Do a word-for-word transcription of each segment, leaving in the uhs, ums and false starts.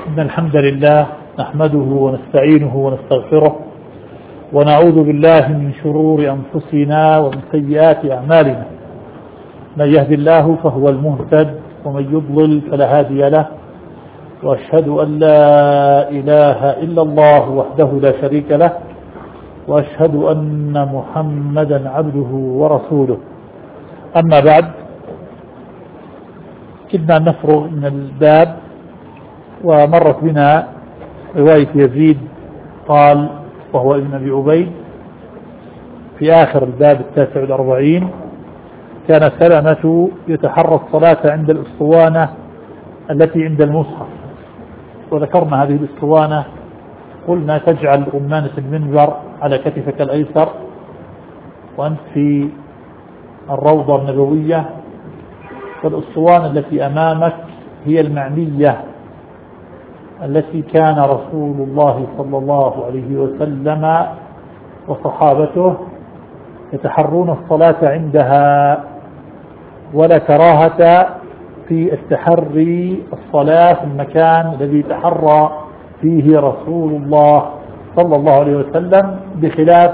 إن الحمد لله نحمده ونستعينه ونستغفره ونعوذ بالله من شرور أنفسنا ومن سيئات أعمالنا. من يهد الله فهو المهتد ومن يضلل فلا هادي له، وأشهد أن لا إله إلا الله وحده لا شريك له، وأشهد أن محمدا عبده ورسوله. أما بعد، كنا نفرغ من الباب ومرت بنا رواية يزيد قال وهو ابن أبي عبيد في آخر الباب التاسع والأربعين: كان سلمة يتحرى الصلاة عند الأسطوانة التي عند المصحف. وذكرنا هذه الأسطوانة، قلنا تجعل رمانة المنبر على كتفك الأيسر وأنت في الروضة النبوية، والأسطوانة التي أمامك هي المعنية التي كان رسول الله صلى الله عليه وسلم وصحابته يتحرون الصلاة عندها، ولا كراهة في التحري الصلاة في المكان الذي تحرى فيه رسول الله صلى الله عليه وسلم، بخلاف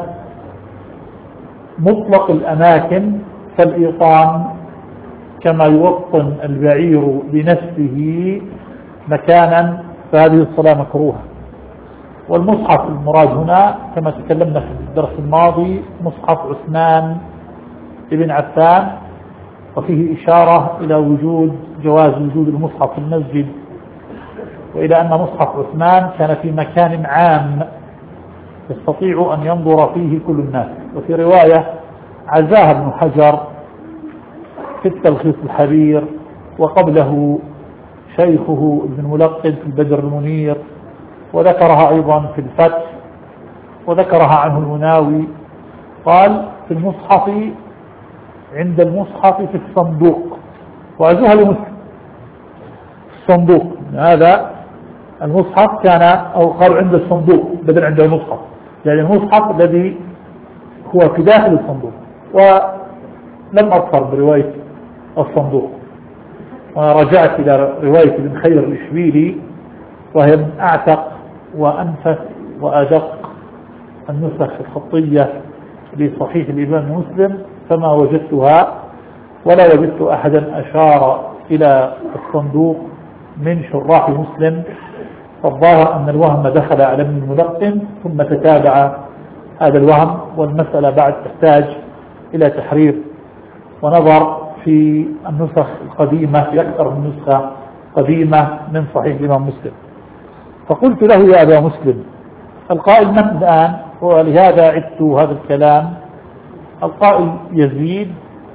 مطلق الأماكن فالإيطان كما يوطن البعير لنفسه مكانا، فهذه الصلاة مكروهة. والمصحف المراد هنا كما تكلمنا في الدرس الماضي مصحف عثمان بن عفان، وفيه إشارة إلى وجود جواز وجود المصحف في المسجد، وإلى أن مصحف عثمان كان في مكان عام يستطيع أن ينظر فيه كل الناس. وفي رواية عزاها ابن حجر في التلخيص الحبير، وقبله شيخه ابن ملقن في البدر المنير، وذكرها أيضا في الفتح، وذكرها عنه المناوي. قال في المصحف عند المصحف في الصندوق، وعزوها لمسلم الصندوق. هذا المصحف كان، أو قال عند الصندوق بدل عند المصحف، يعني المصحف الذي هو في داخل الصندوق. ولم أظفر برواية الصندوق، ورجعت إلى رواية ابن خير الإشبيلي، وهي من أعتق وأنفس وأدق النسخ الخطية لصحيح الإمام مسلم، فما وجدتها ولا وجدت أحدا أشار إلى الصندوق من شراح مسلم. فالظاهر أن الوهم دخل على ابن الملقن ثم تتابع هذا الوهم، والمسألة بعد تحتاج إلى تحرير ونظر في النسخ القديمة، في أكثر من نسخة قديمة من صحيح الإمام مسلم. فقلت له: يا أبا مسلم، القائل من الآن؟ ولهذا عدت هذا الكلام. القائل يزيد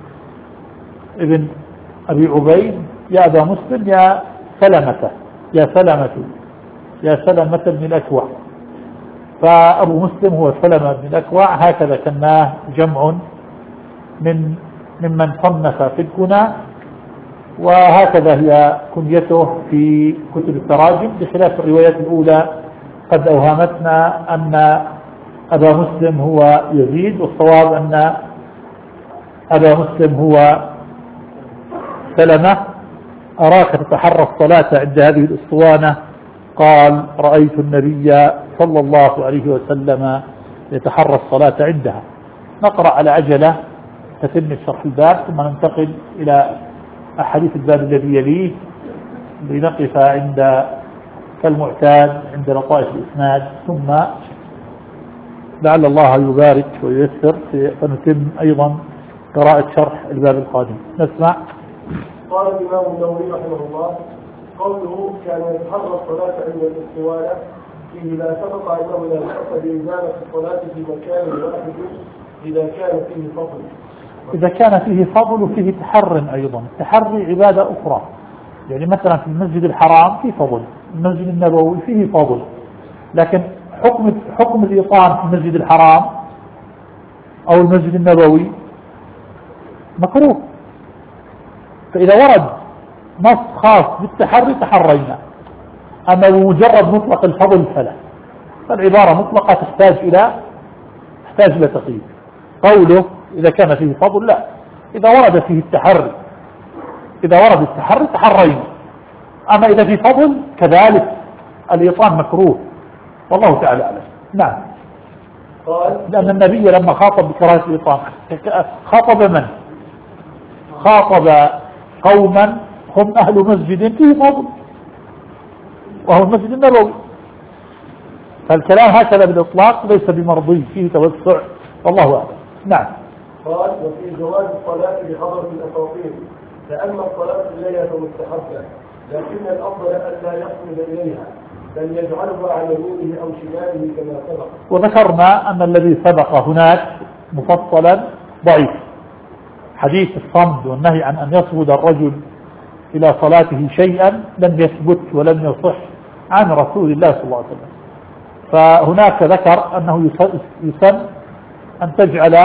ابن أبي عبيد: يا أبا مسلم، يا سلمة يا سلمة يا سلمة بن الأكوع. فأبو مسلم هو سلمة بن الأكوع، هكذا كناه جمع من ممن صنف في الكنى، وهكذا هي كنيته في كتب التراجم، بخلاف الروايات الأولى قد أوهمتنا أن أبا مسلم هو يزيد، والصواب أن أبا مسلم هو سلمة. أراك تتحرى الصلاة عند هذه الأسطوانة، قال: رأيت النبي صلى الله عليه وسلم يتحرى الصلاة عندها. نقرأ على عجلة تتم شرح الباب، ثم ننتقل إلى أحاديث الباب الذي يليه لنقف عند كالمعتاد عند لطائف الإسناد، ثم لعل الله يبارك وييسر فنتم أيضا قراءة شرح الباب القادم. نسمع. قال الإمام النووي رحمه الله: قوله كان يتحرى الصلاة عند الاستوانة، فيه لا سبق أنه لا بأس بإزالة الصلاة في مكان واحد إذا كان فيه فضل. إذا كان فيه فضل وفيه تحر أيضا. التحري عبادة أخرى، يعني مثلا في المسجد الحرام فيه فضل، المسجد النبوي فيه فضل، لكن حكم حكم الإيطان في المسجد الحرام أو المسجد النبوي مكروه. فإذا ورد نص خاص بالتحري تحرينا، أما بمجرد مطلق الفضل فلا، فالعبارة مطلقة تحتاج إلى تحتاج إلى تقييد. قوله إذا كان فيه فضل لا، إذا ورد فيه التحري إذا ورد التحري تحرينا، أما إذا في فضل كذلك الإيطان مكروه والله تعالى أعلم. نعم. قال لأن النبي لما خاطب بكراهة الإيطان خاطب من؟ خاطب قوما هم أهل مسجد فيه فضل وهو المسجد النبوي، فالكلام هكذا بالإطلاق ليس بمرضي، فيه توسع والله أعلم. نعم. قال وفي جواز الصلاة بحضرة الأساطير، فأما الصلاة إليها فمستحبة، لكن الأفضل ألا يقصد إليها بل يجعلها على يمينه أو شماله كما سبق. وذكرنا أن الذي سبق هناك مفصلا ضعيف، حديث الصمد والنهي عن أن يصمد الرجل إلى صلاته شيئا لم يثبت ولم يصح عن رسول الله صلى الله عليه وسلم. فهناك ذكر أنه يسن أن تجعل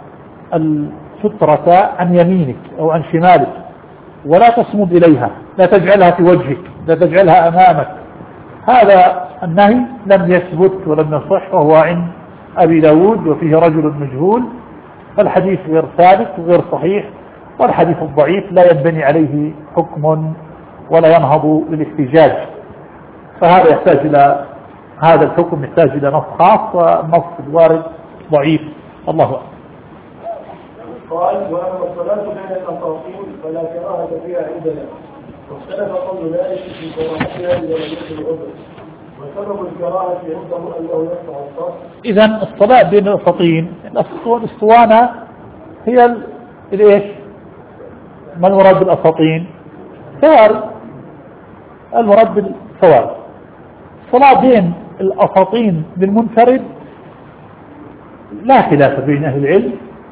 السترة عن يمينك أو عن شمالك ولا تصمد إليها، لا تجعلها في وجهك، لا تجعلها أمامك. هذا النهي لم يثبت ولم يصح، وهو عند أبي داود وفيه رجل مجهول، فالحديث غير ثابت وغير صحيح، والحديث الضعيف لا ينبني عليه حكم ولا ينهض للاحتجاج، فهذا يحتاج إلى هذا الحكم يحتاج إلى نص خاص، والنص الوارد ضعيف. الله أعلم. قال وأما الصلاة بين الأساطين فلا كراهة فيها عندنا، واختلف قول ذلك في كراهتها إذا لم يكن عذر، وسبب الكراهة عنده أنه يقطع الصف. إذا الصلاة بين الأساطين، الأسطوانة هي الإيش؟ ما المراد بالأساطين؟ ثواري، المراد بالثواري. الصلاة بين الأساطين بالمنفرد لا خلاف بين أهل العلم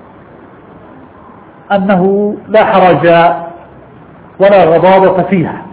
أنه لا حرج ولا غضاضة فيها،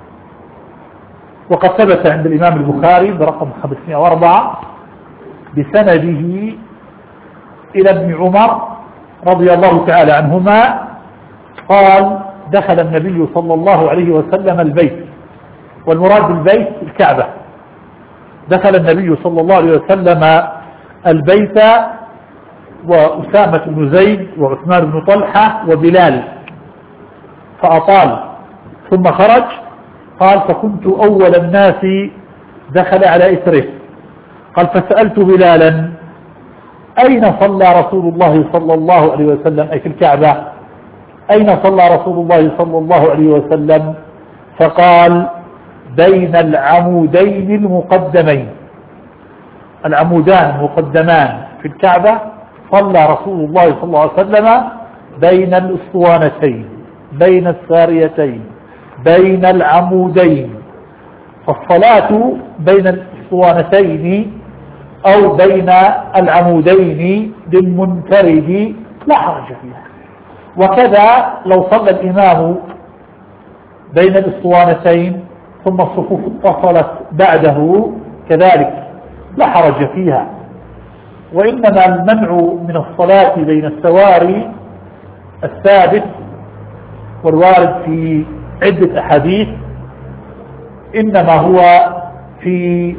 وقد ثبت عند الإمام البخاري برقم خمسمائة وأربعة بسنده إلى ابن عمر رضي الله تعالى عنهما قال دخل النبي صلى الله عليه وسلم البيت، والمراد بالبيت الكعبة. دخل النبي صلى الله عليه وسلم البيت وأسامة بن زيد وعثمان بن طلحة وبلال، فأطال ثم خرج. قال فكنت أول الناس دخل على إثره. قال فسألت بلالا أين صلى رسول الله صلى الله عليه وسلم، أي في الكعبة، أين صلى رسول الله صلى الله عليه وسلم؟ فقال بين العمودين المقدمين. العمودان المقدمان في الكعبة صلى رسول الله صلى الله عليه وسلم بين الأسطوانتين، بين الساريتين، بين العمودين. فالصلاة بين الأسطوانتين أو بين العمودين للمنفرد لا حرج فيها، وكذا لو صلى الإمام بين الأسطوانتين ثم الصفوف اتصلت بعده كذلك لا حرج فيها. وإنما المنع من الصلاة بين السواري الثابت والوارد في عدة أحاديث إنما هو في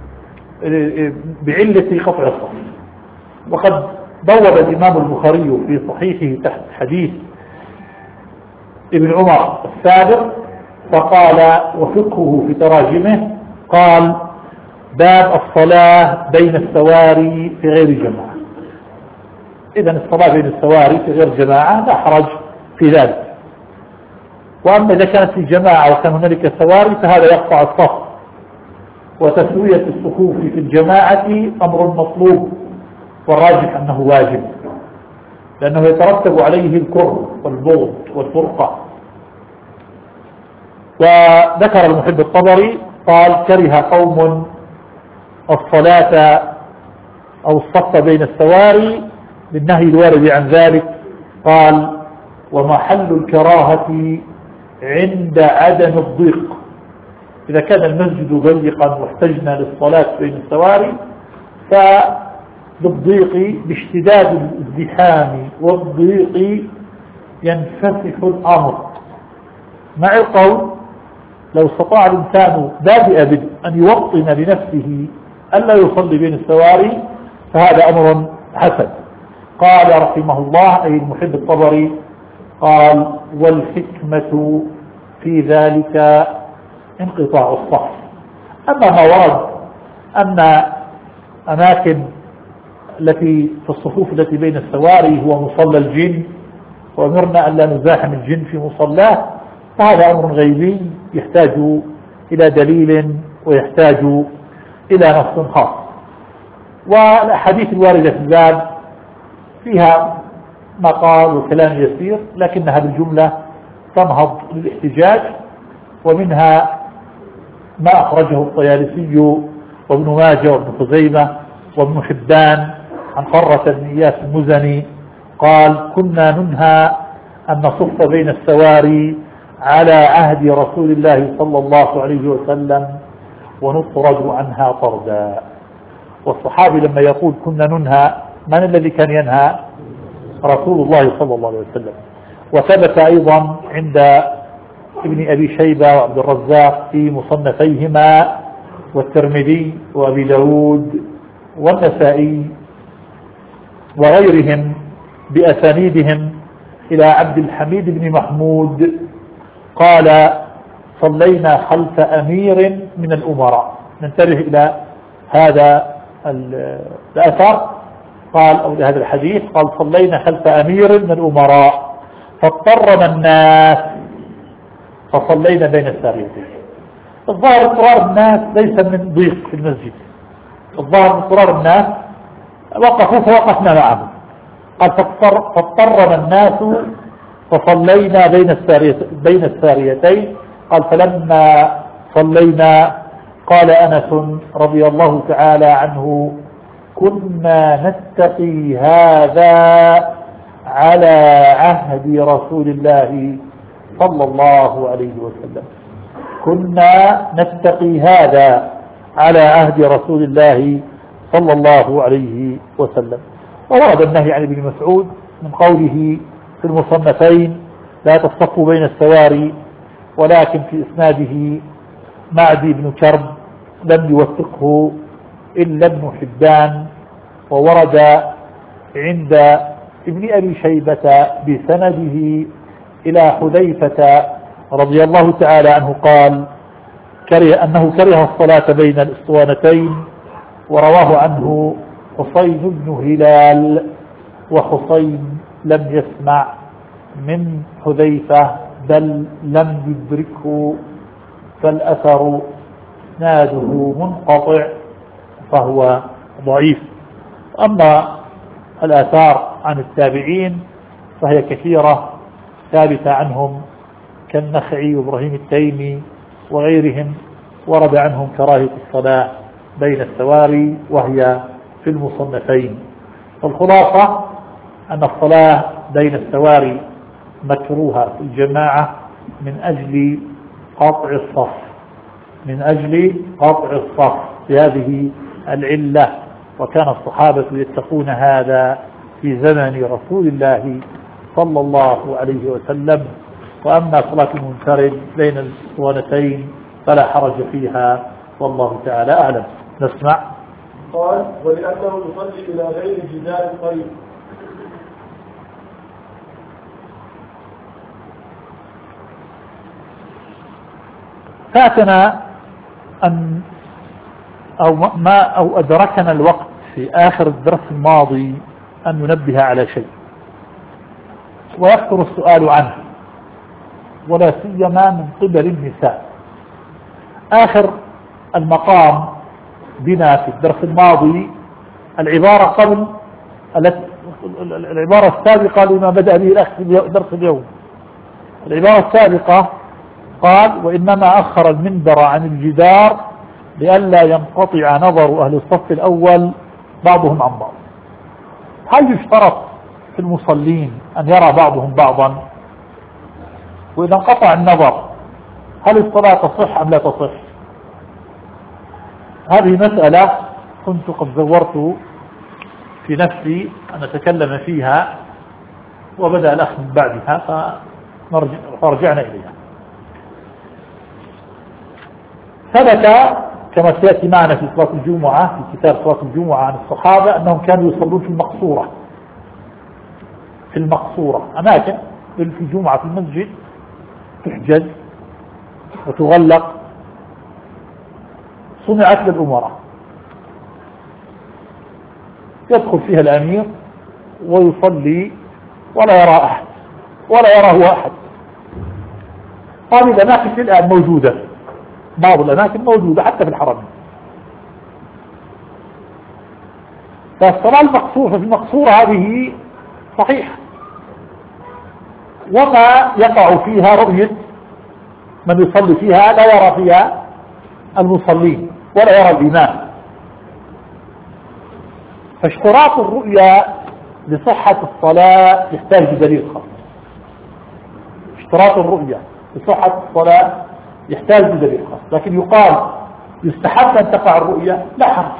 بعلة قطع الصف. وقد بوب الإمام البخاري في صحيحه تحت حديث ابن عمر السابق فقال وفقه في تراجمه قال باب الصلاة بين السواري في غير جماعة. إذن الصلاة بين السواري في غير جماعة لا حرج في ذلك. وأما إذا كانت في جماعة وكان هنالك سواري فهذا يقطع الصف، وتسوية الصفوف في الجماعة أمر مطلوب، والراجح أنه واجب لأنه يترتب عليه الكره والبغض والفرقة. وذكر المحب الطبري قال كره قوم الصلاة أو الصف بين السواري بالنهي الوارد عن ذلك. قال ومحل الكراهة عند عدم الضيق، إذا كان المسجد ضيقا واحتجنا للصلاة بين السواري فبالضيق باشتداد الازدحام والضيق ينفسح الأمر، مع القول لو استطاع الإنسان بادئ بدء أن يوطن لنفسه ألا يصلي بين السواري فهذا أمر حسن. قال رحمه الله أي المحب الطبري قال والحكمة في ذلك انقطاع الصف، أما ما ورد أن أماكن التي في الصفوف التي بين السواري هو مصلى الجن وأمرنا أن لا نزاحم الجن في مصلاه، فهذا أمر غيبي يحتاج إلى دليل ويحتاج إلى نص خاص. والأحاديث الواردة في الباب فيها مقال وكلام يسير، لكنها بالجملة تنهض للاحتجاج، ومنها ما أخرجه الطيالسي وابن ماجه وابن خزيمة وابن حبان عن قرة بن إياس المزني قال: كنا ننهى أن نصف بين السواري على عهد رسول الله صلى الله عليه وسلم ونطرد عنها طردا. والصحابي لما يقول كنا ننهى، من الذي كان ينهى؟ رسول الله صلى الله عليه وسلم. وثبت أيضا عند ابن أبي شيبة وعبد الرزاق في مصنفيهما والترمذي وأبي داود والنسائي وغيرهم بأسانيدهم إلى عبد الحميد بن محمود قال: صلينا خلف أمير من الأمراء. ننتبه إلى هذا الأثر، قال أو لهذا الحديث، قال: صلينا خلف أمير من الأمراء فاضطرنا الناس فصلينا بين الساريتين. الظاهر اضطرار الناس ليس من ضيق في المسجد، الظاهر اضطرار الناس وقفوا فوقفنا معهم. قال: فاضطرنا الناس فصلينا بين بين الساريتين. قال: فلما صلينا قال أنس رضي الله تعالى عنه: كنا نتقي هذا على عهد رسول الله صلى الله عليه وسلم. كنا نتقي هذا على عهد رسول الله صلى الله عليه وسلم. وورد النهي عن ابن مسعود من قوله في المصنفين: لا تصطفوا بين السواري، ولكن في إسناده معدي بن كرب لم يوثقه إلا ابن حبان. وورد عند ابن أبي شيبة بسنده إلى حذيفة رضي الله تعالى عنه قال: كره أنه كره الصلاة بين الأسطوانتين. ورواه عنه حسين بن هلال، وحسين لم يسمع من حذيفة بل لم يدركه، فالأثر اسناده منقطع فهو ضعيف. أما الآثار عن التابعين فهي كثيرة ثابتة عنهم كالنخعي وإبراهيم التيمي وغيرهم، ورد عنهم كراهة الصلاة بين السواري وهي في المصنفين. والخلاصة أن الصلاة بين السواري مكروهة في الجماعة من أجل قطع الصف، من أجل قطع الصف بهذه العلة. وكان الصحابة يتقون هذا في زمن رسول الله صلى الله عليه وسلم. وأما صلاة المنفرد بين الاسطوانتين فلا حرج فيها، والله تعالى أعلم. نسمع. قال: ولأنه يصلي إلى غير جدار قريب. فاتنا أن أو ما أو أدركنا الوقت في آخر الدرس الماضي أن ننبه على شيء ويكثر السؤال عنه، ولا سيما من قبل النساء. آخر المقام بنا في الدرس الماضي العبارة قبل العبارة السابقة لما بدأ به الأخ في درس اليوم. العبارة السابقة قال: وإنما أخر المنبر عن الجدار لئلا ينقطع نظر أهل الصف الأول بعضهم عن بعض. هل يشترط في المصلين أن يرى بعضهم بعضا؟ وإذا انقطع النظر هل الصلاة تصح أم لا تصح؟ هذه مسألة كنت قد زورت في نفسي أن أتكلم فيها، وبدأ الأخ من بعدها فرجعنا إليها. ثبت كما سيأتي معنا في صلاة الجمعة في كتاب صلاة الجمعة عن الصحابة أنهم كانوا يصلون في المقصورة، في المقصورة أماكن في الجمعة في المسجد تحجز وتغلق صنعت للأمراء، يدخل فيها الأمير ويصلي ولا يرى أحد ولا يراه أحد. هذه الأماكن الآن موجودة، بعض الأماكن موجودة حتى في الحرم. فالصلاة المقصورة في المقصورة هذه صحيحة، وما يقع فيها رؤية من يصلي فيها لا يرى فيها المصلين ولا يرى الإمام. فاشتراط الرؤيا لصحة الصلاة يحتاج بدليل خاص. اشتراط الرؤيا لصحة الصلاة يحتاج بدليل خاص، لكن يقال يستحب أن تقع الرؤيا لا حرج،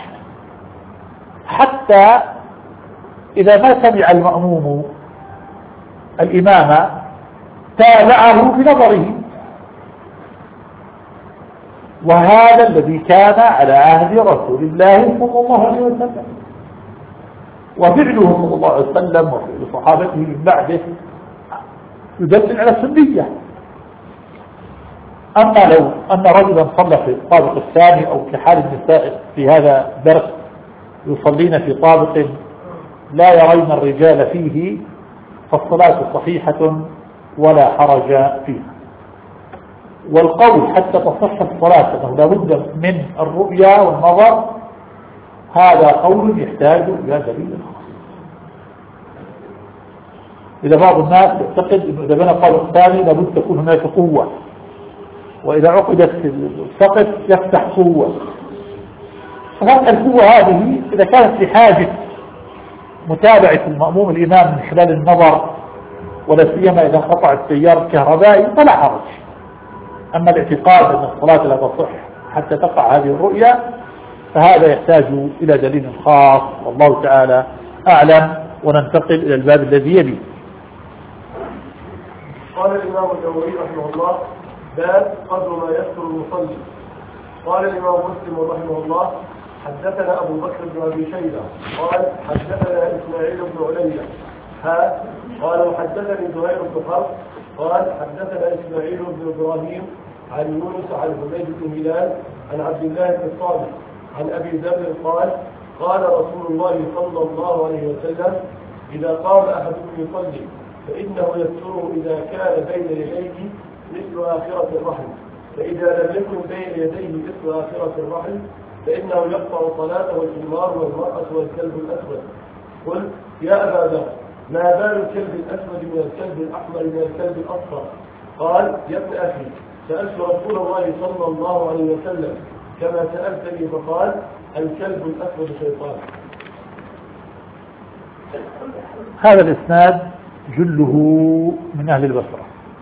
حتى إذا ما سمع المأموم الإمام تابعه بنظره، وهذا الذي كان على عهد رسول الله صلى الله عليه وسلم، وفعله صلى الله عليه وسلم وفعل صحابته من بعده يدل على السنية. أما لو أن رجلا صلى في الطابق الثاني أو كحال النساء في هذا الدرس يصلين في طابق لا يرين الرجال فيه فالصلاة صحيحة ولا حرج فيها. والقول حتى تصح الصلاة أنه لا بد من الرؤيا والنظر هذا قول يحتاج إلى دليل خاص. إذا بعض الناس يعتقد أنه إذا بنى الطابق الثاني لابد تكون هناك قوة، وإذا عقدت السقف يفتح قوة، فهذه القوة هذه إذا كانت لحاجة متابعة المأموم الإمام من خلال النظر ولا سيما إذا انقطع التيار الكهربائي فلا حرج. أما الاعتقاد أن الصلاة لا تصح حتى تقع هذه الرؤيا فهذا يحتاج إلى دليل خاص، والله تعالى أعلم. وننتقل إلى الباب الذي يلي. قال الإمام النووي رحمه الله: باب قدر ما يذكر المصلي. قال الإمام مسلم رحمه الله: حدثنا أبو بكر بن أبي شيبة قال حدثنا إسماعيل بن علية ها قال وحدثني زهير بن حرب قال حدثنا إسماعيل بن إبراهيم عن يونس عن حميد بن هلال عن عبد الله بن صالح عن أبي ذر قال قال رسول الله صلى الله عليه وسلم: إذا قام أحدكم يصلي فإنه يستره إذا كان بين يديه مثل آخرة الرحل، فإذا لم يكن بين يديه مثل آخرة الرحل فإنه يقطع صلاته الحمار والمرأة والكلب الأسود. قل يا أبا ذر: ما بال الكلب الأسود من الكلب الأحمر من الكلب الأصفر؟ قال: يا ابن أخي، سألت رسول الله صلى الله عليه وسلم كما سألتني فقال: الكلب الأسود شيطان. هذا الإسناد جله من أهل البصرة.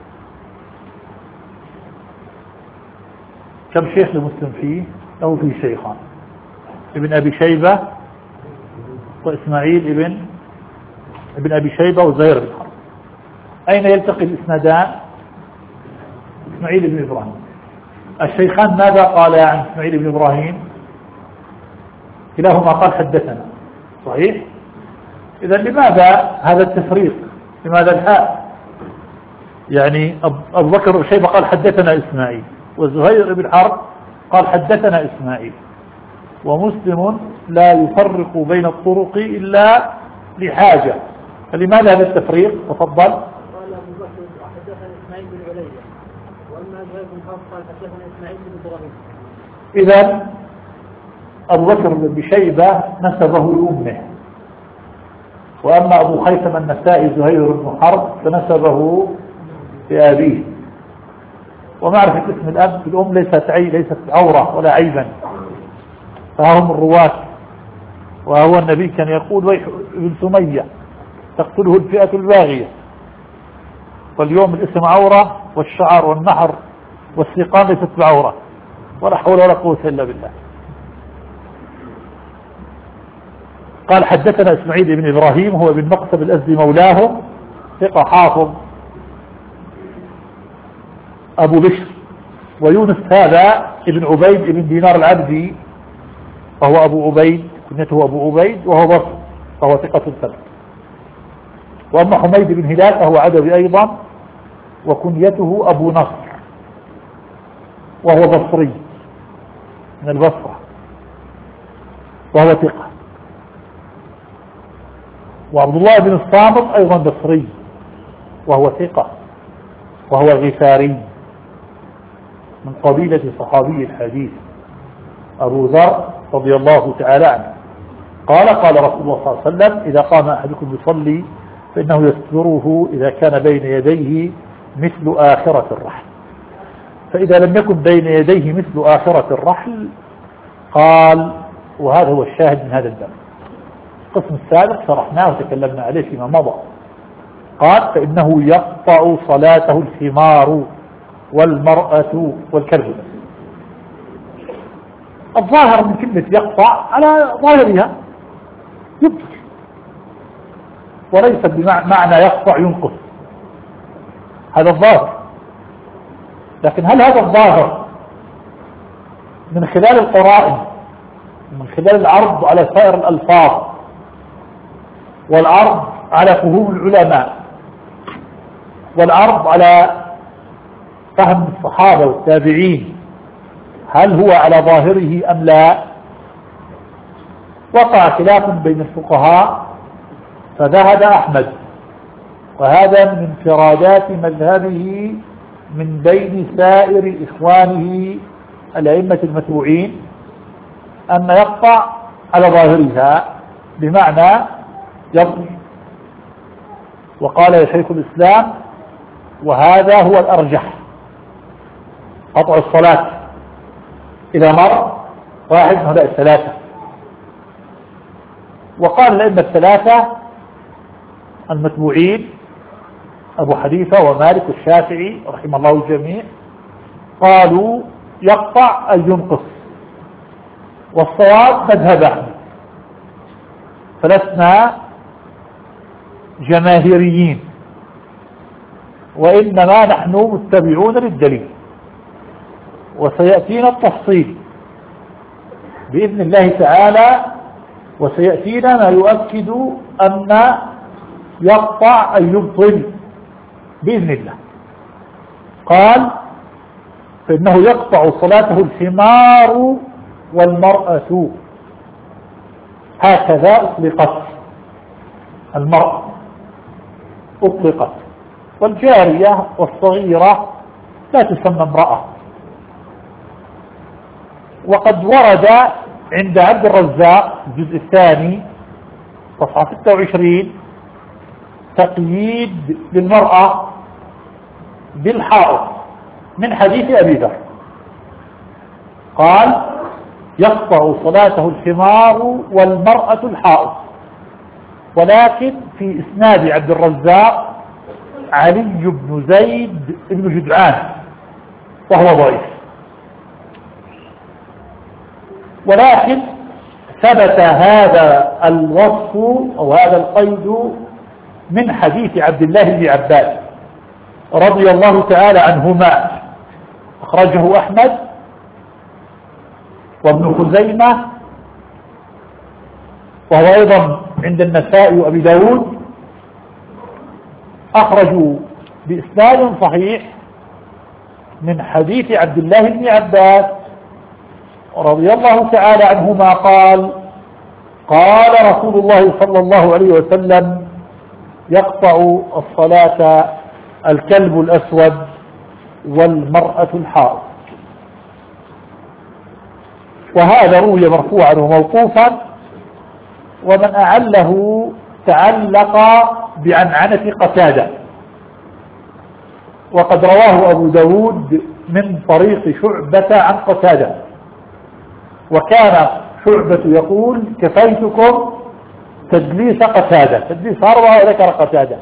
كم شيخ لمسلم فيه؟ له فيه شيخان: ابن أبي شيبة وإسماعيل ابن ابن أبي شيبة وزهير بن حرب. أين يلتقي الإسنادان؟ إسماعيل بن إبراهيم. الشيخان ماذا قال عن إسماعيل بن إبراهيم؟ كلاهما قال حدثنا، صحيح؟ إذا لماذا هذا التفريق؟ لماذا الحاء؟ يعني أبو بكر بن شيبة قال حدثنا إسماعيل، وزهير بن حرب قال حدثنا إسماعيل، ومسلم لا يفرق بين الطرق إلا لحاجة، فلماذا هذا التفريق؟ تفضل. قال أبو بكر حدثنا إسماعيل بن علية، وأما زهير بن حرب قال حدثنا إسماعيل بن إبراهيم. إذا أبو بكر بن شيبة نسبه لأمه، وأما أبو خيثم النسائي زهير بن حرب فنسبه لأبيه. ومعرفة اسم الأب في الأم ليست عي ليست عورة ولا عيبا، فهم الرواة. وهو النبي كان يقول: ويح ابن سمية تقتله الفئة الباغية. واليوم الاسم عورة والشعر والنحر والسيقان ليست بعورة، ولا حول ولا قوة إلا بالله. قال حدثنا إسماعيل بن إبراهيم هو بن مقسم الأزدي مولاه، ثقة حافظ أبو بشر. ويونس هذا ابن عبيد ابن دينار العبدي، فهو أبو عبيد، كنيته أبو عبيد، وهو بصر، فهو ثقة ثبت. وأما حميد بن هلال فهو عدوي أيضا، وكنيته أبو نصر، وهو بصري من البصرة وهو ثقة. وعبد الله بن الصامت أيضا بصري وهو ثقة، وهو غفاري من قبيلة صحابي الحديث أبو ذر رضي الله تعالى عنه قال قال رسول الله صلى الله عليه وسلم: إذا قام أحدكم يصلي فإنه يستره إذا كان بين يديه مثل آخرة الرحل، فإذا لم يكن بين يديه مثل آخرة الرحل قال، وهذا هو الشاهد من هذا الباب. القسم السابق شرحناه وتكلمنا عليه فيما مضى. قال: فإنه يقطع صلاته الحمار والمرأة والكلب. الظاهر من كلمة يقطع على ظاهرها يبطل، وليس بمعنى يقطع ينقص، هذا الظاهر. لكن هل هذا الظاهر من خلال القرائن، من خلال العرض على سائر الألفاظ والعرض على فهوم العلماء والعرض على فهم الصحابة والتابعين، هل هو على ظاهره أم لا؟ وقع خلاف بين الفقهاء، فذهب أحمد، وهذا من انفرادات مذهبه من بين سائر إخوانه الأئمة المتبوعين، أن يقطع على ظاهرها بمعنى يبطل. وقال يا شيخ الإسلام: وهذا هو الأرجح، قطع الصلاة إذا مر واحد من هؤلاء الثلاثة. وقال الأئمة الثلاثة المتبوعين أبو حنيفة ومالك والشافعي رحمه الله الجميع، قالوا يقطع أي ينقص، والصواب مذهب أحمد، فلسنا جماهيريين، وإنما نحن متبعون للدليل. وسيأتينا التفصيل بإذن الله تعالى، وسيأتينا ما يؤكد أن يقطع أي يبطل بإذن الله. قال: فإنه يقطع صلاته الحمار والمرأة، هكذا أطلقت المرأة، أطلقت، والجارية والصغيرة لا تسمى امرأة. وقد ورد عند عبد الرزاق الجزء الثاني صفحة ستة وعشرين تقييد للمرأة بالحائط من حديث أبي ذر، قال: يقطع صلاته الحمار والمرأة الحائط. ولكن في إسناد عبد الرزاق علي بن زيد بن جدعان وهو ضعيف، ولكن ثبت هذا الوصف أو هذا القيد من حديث عبد الله بن عباس رضي الله تعالى عنهما، أخرجه أحمد وابن خزيمة، وهو أيضا عند النسائي وأبي داود، أخرجوا بإسناد صحيح من حديث عبد الله بن عباس رضي الله تعالى عنهما قال: قال رسول الله صلى الله عليه وسلم: يقطع الصلاة الكلب الأسود والمرأة الحائض. وهذا روي مرفوعا وموقوفا، ومن أعله تعلق بعنعنة قتادة، وقد رواه أبو داود من طريق شعبة عن قتادة، وكان شعبة يقول: كفيتكم تدليس قتادة، تدليس أربعة وذكر قتادة.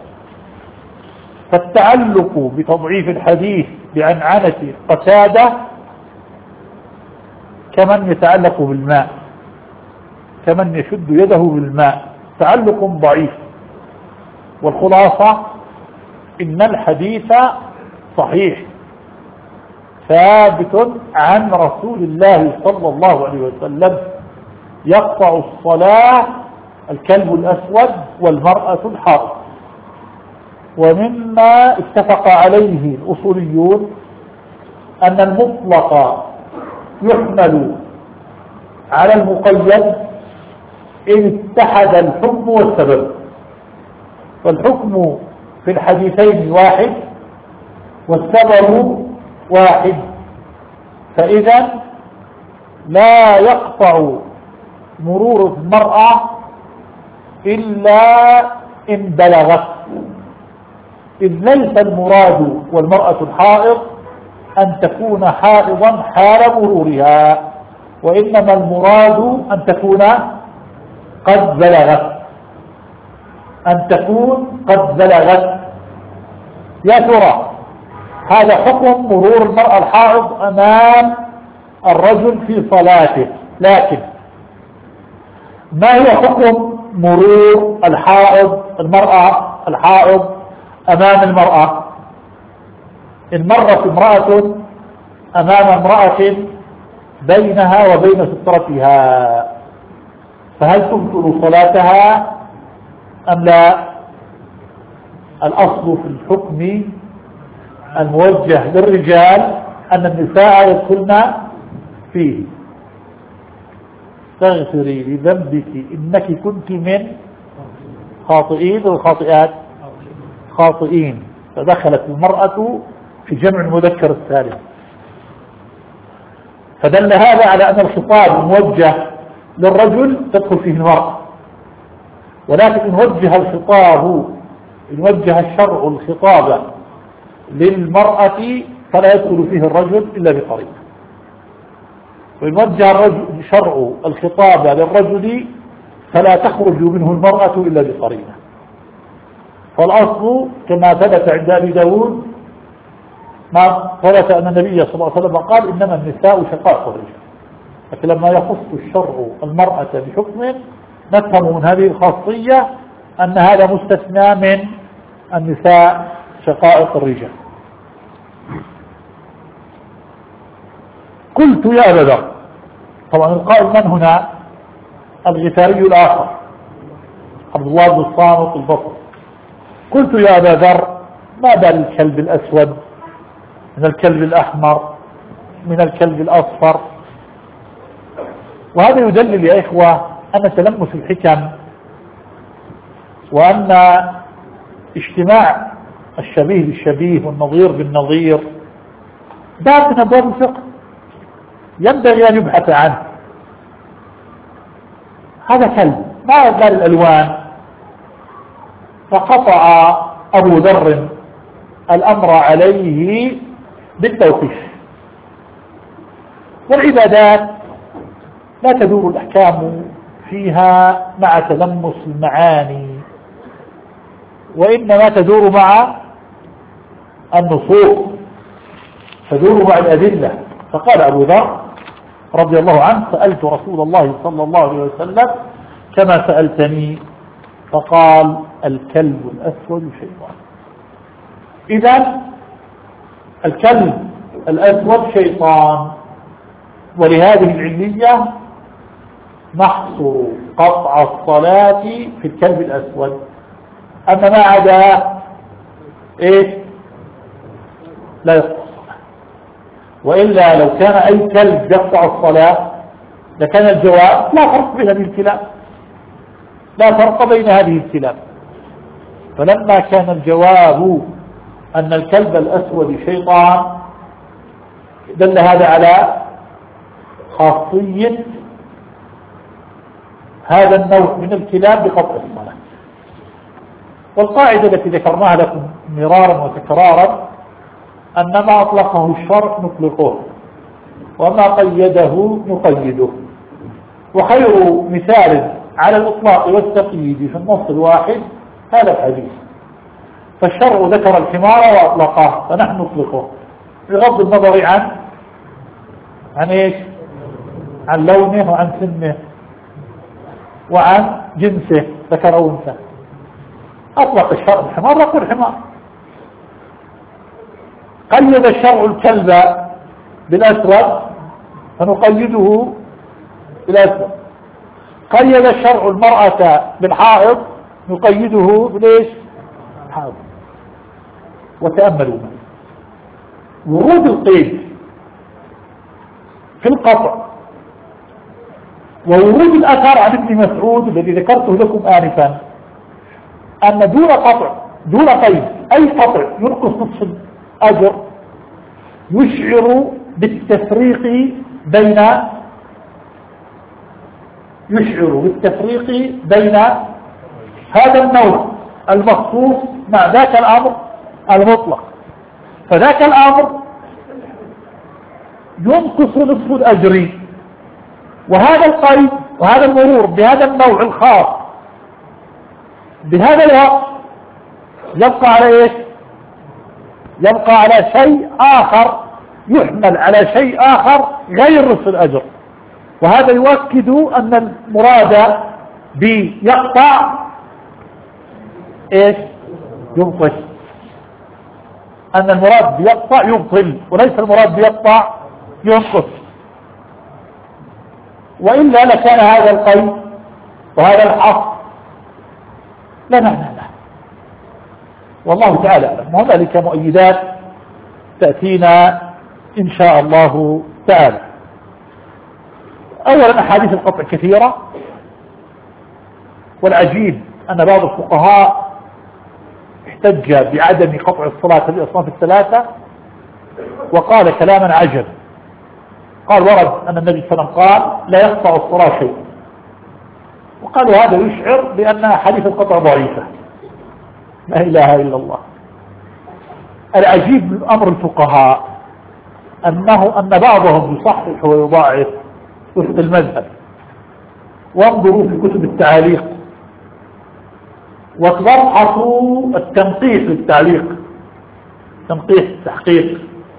فالتعلق بتضعيف الحديث بعنعنة قتادة كمن يتعلق بالماء، كمن يشد يده بالماء، تعلق ضعيف. والخلاصة إن الحديث صحيح ثابت عن رسول الله صلى الله عليه وسلم: يقطع الصلاة الكلب الأسود والمرأة الحائض. ومما اتفق عليه الأصوليون أن المطلق يحمل على المقيد إن اتحد الحكم والسبب، فالحكم في الحديثين واحد والسبب واحد، فإذا لا يقطع مرور المرأة إلا إن بلغت، إذ ليس المراد والمرأة الحائض أن تكون حائضا حال مرورها، وإنما المراد أن تكون قد بلغت، أن تكون قد بلغت. يا ترى هذا حكم مرور المرأة الحائض أمام الرجل في صلاته، لكن ما هو حكم مرور الحائض المرأة الحائض أمام المرأة؟ إن مرت امرأة أمام امرأة بينها وبين سترتها فهل تبطل صلاتها أم لا؟ الأصل في الحكم الموجه للرجال أن النساء يدخلن فيه. استغفري لذنبك إنك كنت من خاطئين والخاطئات خاطئين، فدخلت المرأة في جمع المذكر السالم، فدل هذا على أن الخطاب الموجه للرجل تدخل فيه المرأة، ولكن إن وجه الخطاب إن وجه الشرع الخطاب للمرأة فلا يدخل فيه الرجل إلا بقرينة، وإن وجه الشرع الخطاب للرجل فلا تخرج منه المرأة إلا بقرينة. فالأصل كما ثبت عند أبي داود ما ثبت أن النبي صلى الله عليه وسلم قال إنما النساء شقائق الرجال، لكن لما يخص الشرع المرأة بحكم نفهم من هذه الخاصية أن هذا مستثنى من النساء شقائق الرجال. قلت يا أبا ذر، طبعا القائل من هنا؟ الغفاري الآخر عبد الله بن الصامت البصري. قلت يا أبا ذر ما بال الكلب الأسود من الكلب الأحمر من الكلب الأصفر؟ وهذا يدلل يا إخوة أن تلمس الحكم وأن اجتماع الشبيه بالشبيه والنظير بالنظير باب من أبواب الفقه ينبغي أن يبحث عنه. هذا كلب ما قال الألوان، فقطع أبو ذر الأمر عليه بالتوقيف. والعبادات لا تدور الأحكام فيها مع تلمس المعاني، وإنما تدور مع النصوص، تدور مع الأدلة. فقال أبو ذر رضي الله عنه سألت رسول الله صلى الله عليه وسلم كما سألتني، فقال الكلب الأسود شيطان. إذن الكلب الأسود شيطان، ولهذه العلية نحصر قطع الصلاة في الكلب الأسود. أما ما عدا إيش لا يقطع الصلاة، وإلا لو كان أي كلب يقطع الصلاة لكان الجواب لا فرق بين هذه الكلاب، لا فرق بين هذه الكلاب. فلما كان الجواب أن الكلب الأسود شيطان دل هذا على خاصية هذا النوع من الكلاب بقطع الصلاة. والقاعدة التي ذكرناها لكم مرارا وتكرارا أن ما أطلقه الشرع نطلقه وما قيده نقيده، وخير مثال على الإطلاق والتقييد في النص الواحد هذا الحديث. فالشرع ذكر الحمار وأطلقه فنحن نطلقه بغض النظر عن عن إيش؟ عن لونه وعن سنه وعن جنسه ذكر أو أنثى. أطلق الشرع الحمار نقول الحمار. قيد الشرع الكلب بالأسود فنقيده بالأسود. قيد الشرع المرأة بالحائض نقيده بالإيش؟ حائض. وتأملوا معي ورود القيد في القطع وورود الأثر عن ابن مسعود الذي ذكرته لكم آنفا أن دون قطع دون قيد أي قطع ينقص نصف الأجر يشعر بالتفريق بين يشعر بالتفريق بين هذا النوع المخصوص مع ذاك الأمر المطلق. فذاك الأمر ينقص نصف الأجر، وهذا القيد وهذا المرور بهذا النوع الخاص بهذا الوقت يبقى على ايش؟ يبقى على شيء آخر، يحمل على شيء آخر غير نصف الأجر. وهذا يؤكد أن المراد بيقطع ايش؟ ينقص. أن المراد بيقطع يبطل، وليس المراد بيقطع ينقص، وإلا لكان هذا القيد وهذا الحصر لا معنى له. والله تعالى أعلم. وهنالك مؤيدات تأتينا إن شاء الله تعالى. أولا أحاديث القطع كثيرة، والعجيب أن بعض الفقهاء احتج بعدم قطع الصلاة للأصناف الثلاثة وقال كلاما عجب. قال ورد أن النبي صلى الله عليه وسلم قال لا يقطع الصلاة شيء، وقالوا هذا يشعر بأن حديث القطع ضعيفة. لا إله إلا الله. العجيب من أمر الفقهاء أنه أن بعضهم يصحح ويضاعف وفق المذهب. وانظروا في كتب التعاليق وتبحثوا التنقيح للتعليق، تنقيح التحقيق.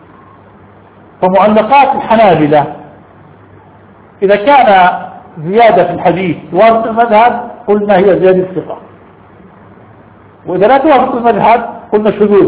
فمعلقات الحنابلة إذا كان زيادة في الحديث توافق المذهب قلنا هي زيادة ثقة، وإذا لا توافق المذهب قلنا شذوذ،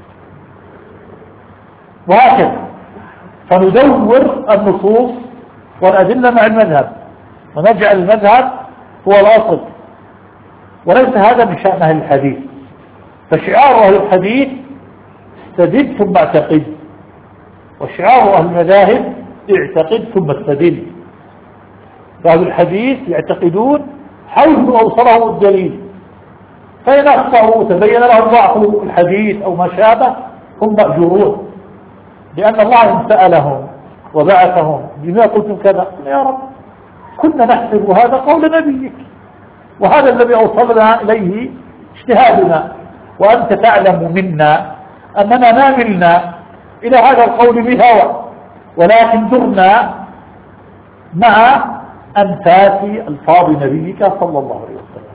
وهكذا. فندور النصوص والأدلة مع المذهب ونجعل المذهب هو الأصل، وليس هذا من شأن أهل الحديث. فشعار أهل الحديث استدل ثم اعتقد، وشعار أهل المذاهب اعتقد ثم استدل. فأهل الحديث يعتقدون حيث أوصله الدليل، فإن أخطأوا تبين لهم ضعف الحديث أو ما شابه هم مأجورون، لأن الله إن سألهم وبعثهم بما قلتم كذا يا رب كنا نحسب هذا قول نبيك، وهذا الذي أوصلنا إليه اجتهادنا، وأنت تعلم منا أننا ما ملنا إلى هذا القول بهوى، ولكن درنا مع أنفاس ألفاظ نبيك صلى الله عليه وسلم.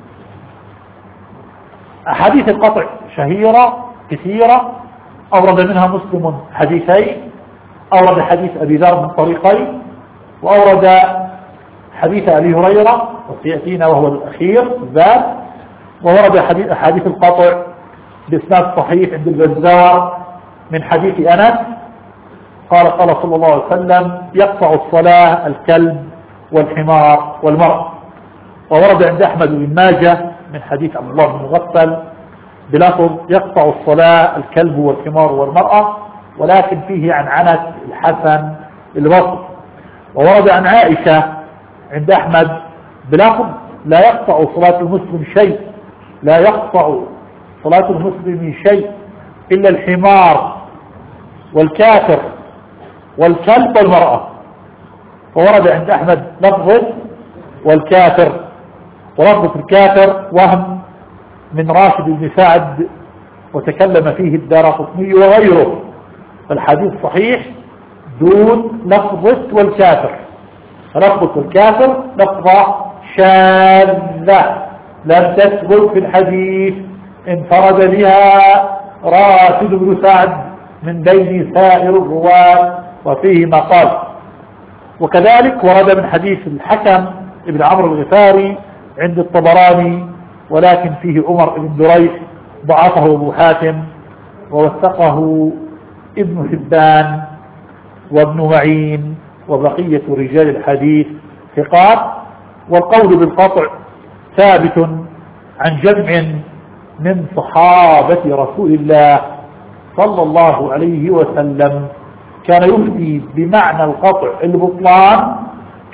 أحاديث القطع شهيرة كثيرة، أورد منها مسلم حديثين، أورد حديث أبي ذر من طريقين، وأورد حديث أبي هريرة وسيأتينا وهو الأخير بالذات، وورد حديث أحاديث القطع بإسناد صحيح عند البزار من حديث أنس قال قال صلى الله عليه وسلم يقطع الصلاة الكلب والحمار والمرأة. وورد عند أحمد بن ماجه من حديث عبد الله بن مغفل بلفظ يقطع الصلاة الكلب والحمار والمرأة، ولكن فيه عن عنة الحسن البصري. وورد عن عائشة عند أحمد بلفظ لا يقطع صلاة المسلم شيء، لا يقطع صلاة المسلم شيء إلا الحمار والكافر والكلب والمرأة. وورد عند أحمد لفظ والكافر، ولفظ الكافر وهم من راشد بن سعد وتكلم فيه الدارقطني وغيره، فالحديث صحيح دون لفظة والكافر. فلفظة الكافر لفظة شاذة لم تثبت في الحديث انفرد بها راشد بن سعد من بين سائر الرواة وفيه مقال. وكذلك ورد من حديث الحكم ابن عمرو الغفاري عند الطبراني، ولكن فيه عمر بن دريح ضعفه أبو حاتم ووثقه ابن حبان وابن معين وبقية رجال الحديث ثقات. والقول بالقطع ثابت عن جمع من صحابة رسول الله صلى الله عليه وسلم كان يفتي بمعنى القطع البطلان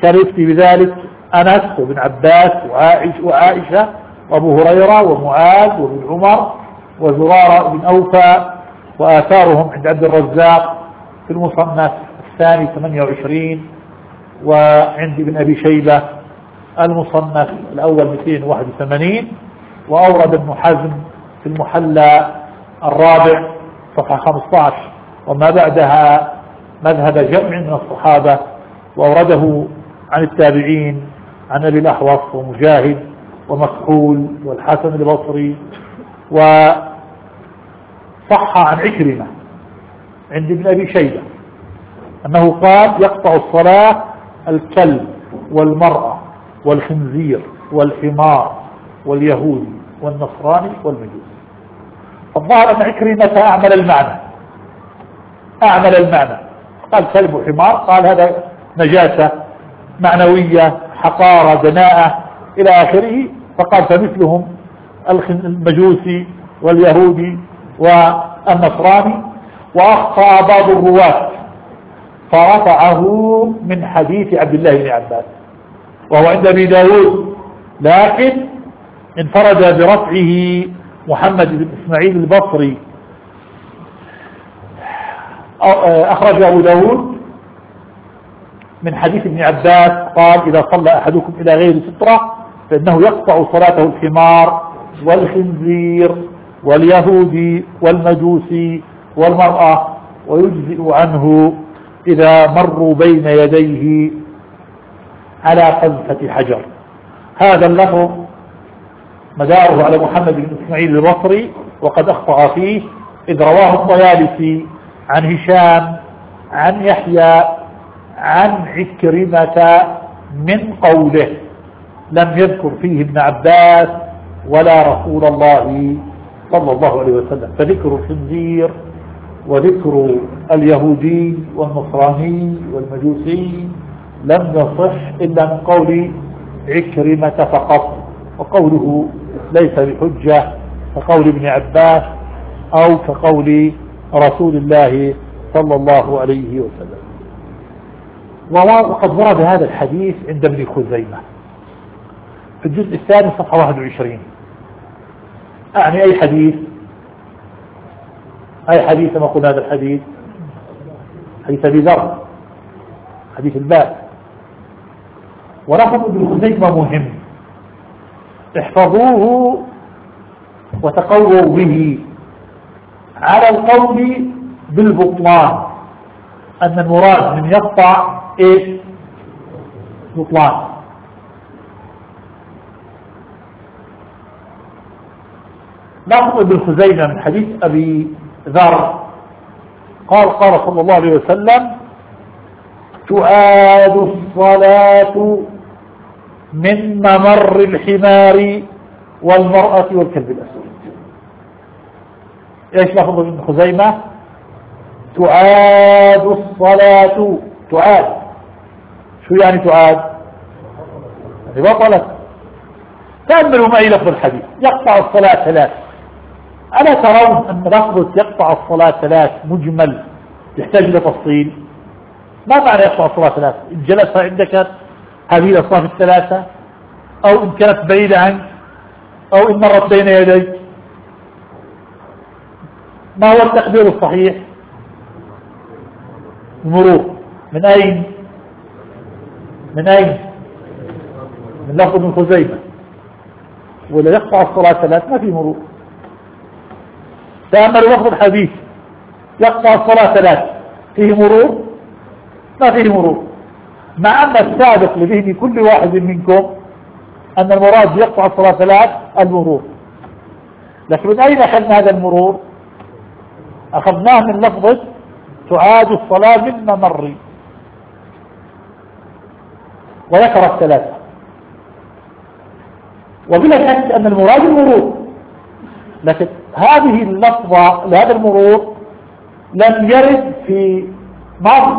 كان يفتي بذلك أنس وابن عباس وعائشة, وعائشة وأبو هريرة ومعاذ وابن عمر وزرارة بن أوفى، وآثارهم عند عبد الرزاق في المصنف الثاني ثمانية وعشرين، وعند ابن أبي شيبة المصنف الأول مئتين وواحد وثمانين، وأورد ابن حزم في المحلى الرابع صفحة خمسة عشر وما بعدها مذهب جمع من الصحابة، وأورده عن التابعين عن أبي الأحوص ومجاهد ومكحول والحسن البصري. وصح عن عكرمة عند ابن أبي شيبة أنه قال يقطع الصلاة الكلب والمرأة والخنزير والحمار واليهودي والنصراني والمجوسي. الظاهر أن عكرمة أعمل المعنى أعمل المعنى قال كلب وحمار، قال هذا نجاسة معنوية حقارة دناءة إلى آخره، فقال فمثلهم المجوسي واليهودي والنصراني. وأخطأ بعض الرواة فرفعه من حديث عبد الله بن عباس وهو عند أبي داود، لكن انفرد برفعه محمد بن إسماعيل البصري، أخرج أبو داود من حديث ابن عباس قال إذا صلى أحدكم إلى غير سترة فإنه يقطع صلاته الحمار والخنزير واليهودي والمجوسي والمرأة، ويجزئ عنه إذا مروا بين يديه على قذفة حجر. هذا اللفظ مداره على محمد بن إسماعيل البصري، وقد أخطأ فيه إذ رواه الطيالسي عن هشام عن يحيى عن عكرمة من قوله، لم يذكر فيه ابن عباس ولا رسول الله صلى الله عليه وسلم، فذكر الخنزير وذكر اليهودي والنصراني والمجوسي لم يصح إلا من قول عكرمة فقط، وقوله ليس بحجة كقول ابن عباس أو كقول رسول الله صلى الله عليه وسلم. وقد ورد هذا الحديث عند ابن خزيمة في الجزء الثاني صفحة واحد وعشرين. أعني أي حديث أي حديث ما قلنا هذا الحديث حديث أبي ذر حديث الباب. ورقم ابن خزيمة مهم، احفظوه وتقووا به على القول بالبطلان، أن المراد من يقطع إيش؟ بطلان. ناخذ ابن خزيمة من حديث أبي ذر قال قال صلى الله عليه وسلم تعاد الصلاة من ممر الحمار والمرأة والكلب الأسود. ايش لفظ ابن خزيمة؟ تعاد الصلاة، تعاد شو يعني تعاد؟ يعني بطلت. تأملوا معي لفظ الحديث يقطع الصلاة ثلاث. ألا ترون أن لفظة يقطع الصلاة ثلاث مجمل يحتاج إلى تفصيل؟ ما معنى يقطع الصلاة ثلاث؟ إن جلس عندك هذه الأصناف الثلاثة، أو إن كانت بعيدة عنك، أو إن مرت بين يديك. ما هو التقدير الصحيح؟ المرور. من أين؟ من أين؟ من لفظ ابن خزيمة. ولا يقطع الصلاة ثلاث ما في مرور. تأملوا لفظ الحديث يقطع الصلاة ثلاث فيه مرور؟ ما فيه مرور، مع أن السابق لذهن كل واحد منكم أن المراد يقطع الصلاة ثلاث المرور. لكن من أين أخذنا هذا المرور؟ أخذناه من لفظة تعاد الصلاة من ممر، وذكر الثلاثة. وبلا شك أن المراد المرور، لكن هذه اللفظة لهذا المرور لم يرد في نص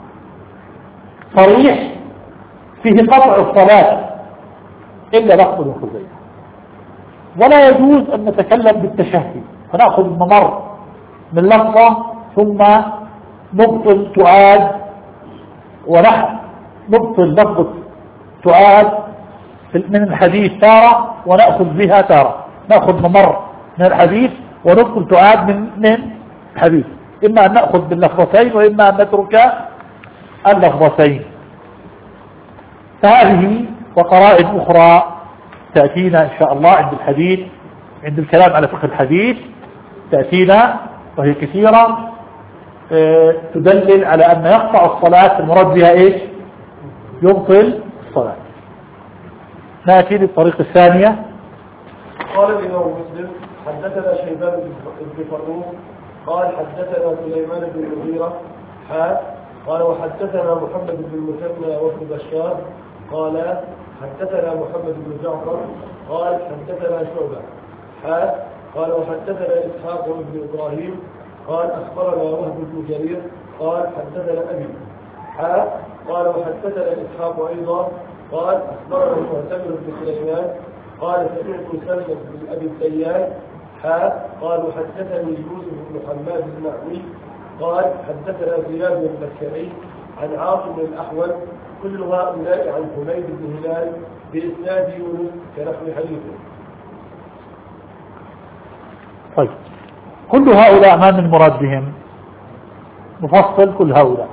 صريح فيه قطع الصلاة إلا لفظ ابن خزيمة. ولا يجوز أن نتكلم بالتشهي فنأخذ الممر من لفظة ثم نبطل تعاد ونحن نبطل لفظة تعاد من الحديث تارة ونأخذ بها تارة، نأخذ ممر من الحديث ونبطل تعاد من من الحديث، إما أن نأخذ باللفظتين وإما أن نترك اللفظتين. فهذه وقرائن أخرى تأتينا إن شاء الله عند الحديث، عند الكلام على فقه الحديث تأتينا وهي كثيرة اه تدلل على أن يقطع الصلاة المراد بها إيش؟ يبطل الصلاة. نأتي للطريقة الثانية. قال الإمام مسلم حدثنا شيبان بن فروخ قال حدثنا سليمان بن المغيرة حا قال وحدثنا محمد بن المثنى وابن بشار قال حدثنا محمد بن جعفر قال حدثنا شعبة حا قال وحدثنا إسحاق بن إبراهيم قال أخبرنا وهب بن جرير قال حدثنا أبي حا قال وحدثنا إسحاق أيضا قال أخبرنا المعتمر بن سليمان قال سمعت سلمة بن أبي الديان حا قال وحدثني يوسف بن حماد النعمي قال حدثنا زياد بن بكري عن عاصم الأحول، كل هؤلاء عن حميد بن هلال بإسناد يونس كنحو حديثه. طيب كل هؤلاء ما من مراد بهم؟ نفصل كل هؤلاء.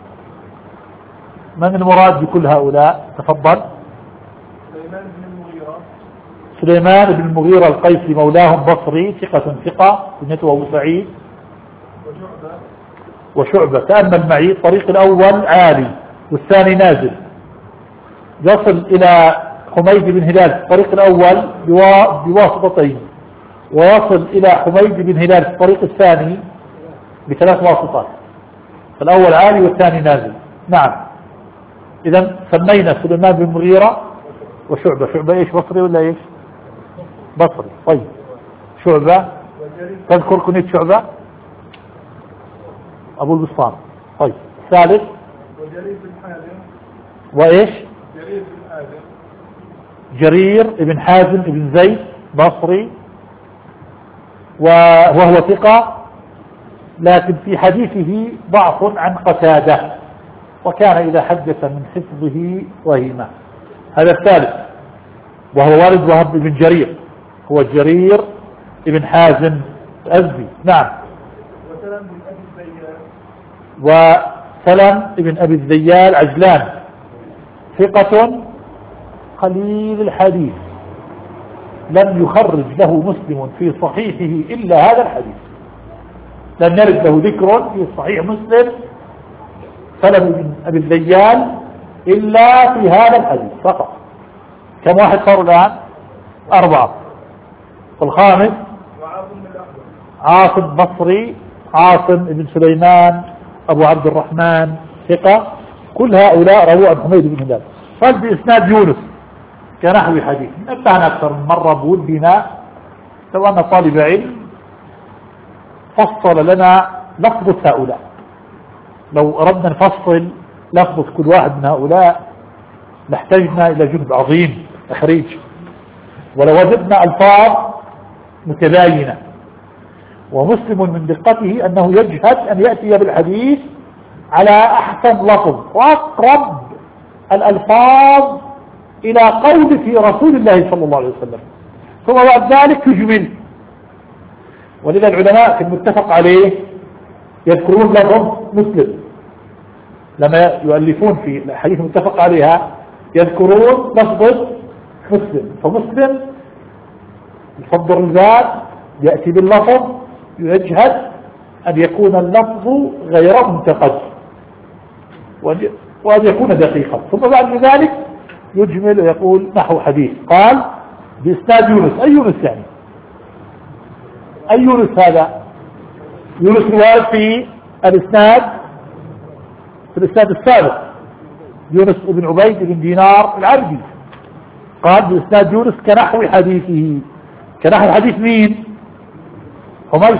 من المراد بكل هؤلاء؟ تفضل. سليمان بن المغيرة سليمان بن المغيرة القيسي مولاهم بصري ثقة ثقة كنيته أبو سعيد. وشعبة وشعبة تأمل معي، الطريق الأول عالي والثاني نازل، يصل إلى حميد بن هلال في الطريق الأول بواسطتين، ويصل إلى حميد بن هلال في الطريق الثاني بثلاث واسطات، الأول عالي والثاني نازل. نعم، إذا سمينا سليمان بن المغيرة وشعبة. شعبة إيش، بصري ولا إيش؟ بصري. طيب شعبة تذكر كنية شعبة؟ أبو البسطام. طيب الثالث وجرير بن حازم. وإيش؟ جرير بن حازم. جرير بن حازم بن زيد بصري وهو ثقة، لكن في حديثه ضعف عن قتادة، وكان إذا حدث من حفظه وهمه. هذا الثالث وهو والد وهب بن جرير، هو جرير بن حازم الأزدي. نعم. وسلم بن أبي الزيال. وسلم بن أبي الزيال عجلان ثقة قليل الحديث، لم يخرج له مسلم في صحيحه إلا هذا الحديث، لم يرد له ذكر في صحيح مسلم سلم بن أبي الزيال إلا في هذا الحديث فقط. كم واحد صاروا الآن؟ أربعة. والخامس عاصم بصري، عاصم بن سليمان أبو عبد الرحمن ثقة، كل هؤلاء رووا عن حميد بن هلال. قال بإسناد يونس كنحو حديث. نبهنا أكثر من مرة بودنا لو أن طالب علم فصل لنا لفظة هؤلاء، لو أردنا نفصل لفظة كل واحد من هؤلاء لاحتجنا إلى جهد عظيم تخريج، ولو وجدنا ألفاظ متباينة. ومسلم من دقته أنه يجهد أن يأتي بالحديث على أحسن لفظ وأقرب الألفاظ إلى قول رسول الله صلى الله عليه وسلم، ثم بعد ذلك يجمل. ولذا العلماء في المتفق عليه يذكرون لفظ مسلم، لما يؤلفون في الحديث المتفق عليها يذكرون لفظ مسلم. فمسلم يفضل الذات يأتي باللفظ يجهد أن يكون اللفظ غير منتقد وأن يكون دقيقا، ثم بعد ذلك يجمل ويقول نحو حديث. قال بإسناد يونس. أي يونس يعني؟ أي يونس هذا؟ يونس رواه في الإسناد في الإسناد السابق، يونس بن عبيد بن دينار العبدي. قال بإسناد يونس كنحو حديثه. كنحو حديث مين؟ حميد.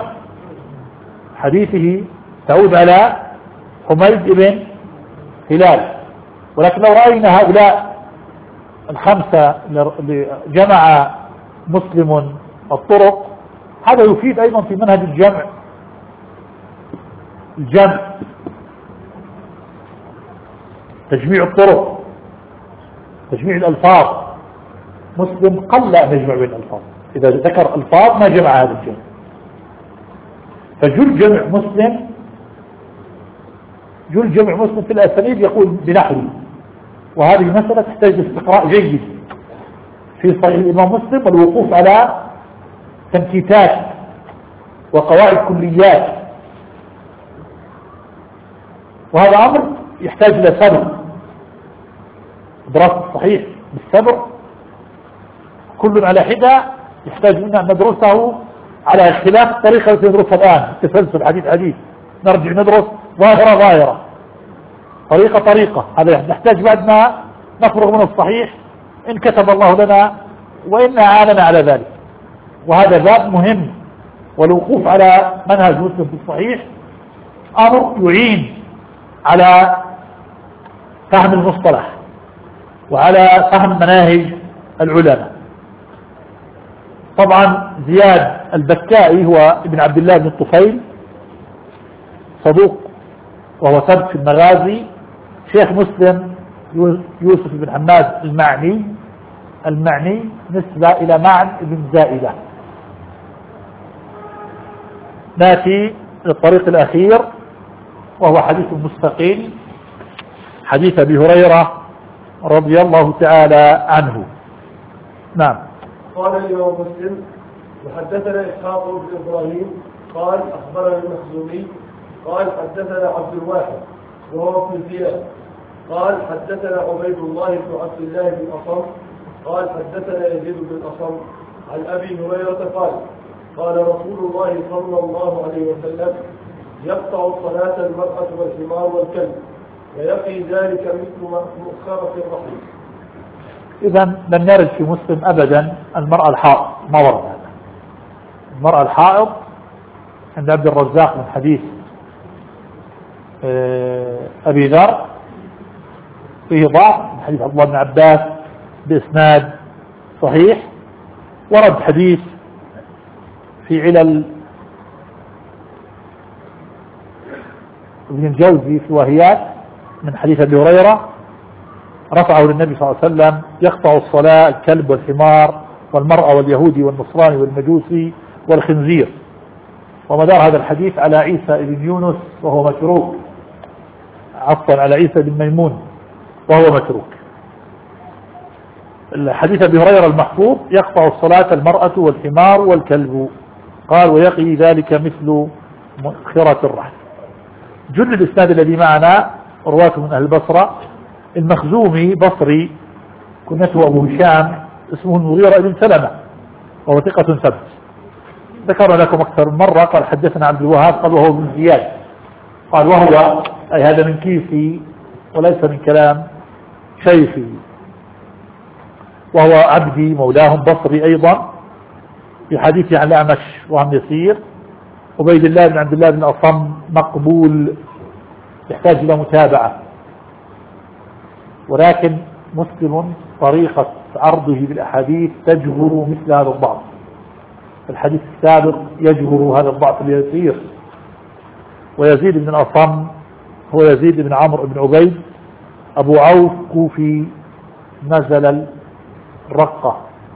حديثه تعود على حميد بن هلال. ولكن لو رأينا هؤلاء الخمسة اللي جمع مسلم الطرق، هذا يفيد أيضا في منهج الجمع الجمع تجميع الطرق، تجميع الألفاظ. مسلم قل أن يجمع بين الألفاظ، إذا ذكر ألفاظ ما جمع هذا الجمع. فجل جمع مسلم جل جمع مسلم في الأسانيد يقول بنحوه، وهذه مسألة تحتاج استقراء جيد في صحيح الإمام مسلم والوقوف على تنكيتات وقواعد كليات، وهذا أمر يحتاج إلى صبر، دراسة الصحيح بالصبر، كل على حدة يحتاج منا أن ندرسه على اختلاف الطريقة التي ندرسها الآن، تسلسل حديث حديث، نرجع ندرس ظاهرة ظاهرة، طريقة طريقة. هذا نحتاج بعد ما نفرغ من الصحيح إن كتب الله لنا وإن أعاننا على ذلك. وهذا باب مهم، والوقوف على منهج مسلم في الصحيح أمر يعين على فهم المصطلح وعلى فهم مناهج العلماء. طبعا زياد البكائي هو ابن عبد الله بن الطفيل، صدوق وهو ثبت في المغازي، شيخ مسلم يوسف بن حماد المعني المعني نسبة إلى معن بن زائدة. ناتي للطريق الأخير وهو حديث مستقيم، حديث أبي هريرة رضي الله تعالى عنه. نعم. قال الإمام مسلم: وحدثنا إسحاق بن إبراهيم قال أخبرنا المخزومي قال حدثنا عبد الواحد وهو ابن زياد قال حدثنا عبيد الله بن عبد الله بن أصم قال حدثنا يزيد بن أصم عن أبي هريرة قال قال رسول الله صلى الله عليه وسلم: يقطع الصلاة المرأة والحمار والكلب ويقي ذلك مثل مؤخرة الرحم. إذا لم يرد في مسلم أبدا المرأة الحائض، ما ورد هذا. المرأة الحائض عند عبد الرزاق من حديث أبي ذر فيه ضعف، من حديث عبد الله بن عباس بإسناد صحيح. ورد حديث في علل ابن الجوزي في الوهيات من حديث أبي هريرة رفعه للنبي صلى الله عليه وسلم: يقطع الصلاة الكلب والحمار والمرأة واليهودي والنصراني والمجوسي والخنزير. ومدار هذا الحديث على عيسى بن يونس وهو متروك، عفوا على عيسى بن ميمون وهو متروك. الحديث أبي هريرة المحفوظ: يقطع الصلاة المرأة والحمار والكلب، قال ويقي ذلك مثل مؤخرة الرحم. جل الإسناد الذي معنا رواته من أهل البصرة. المخزومي بصري، كنته أبو هشام، اسمه المغيرة بن سلمة وهو ثقة ثبت، ذكرنا لكم أكثر من مرة. قال حدثنا عبد الوهاب قال وهو ابن زياد، قال وهو أي هذا من كيفي وليس من كلام شيخي، وهو عبدي مولاهم بصري أيضا، في حديثي عن الأعمش وعن يسير. عبيد الله بن عبد الله بن أصم مقبول، يحتاج إلى متابعة، ولكن مسلم طريقة عرضه بالأحاديث تجبر مثل هذا الضعف. الحديث السابق يجبر هذا الضعف اليسير. ويزيد بن أصم هو يزيد بن عمرو بن عبيد أبو عوف كوفي، نزل الرقة،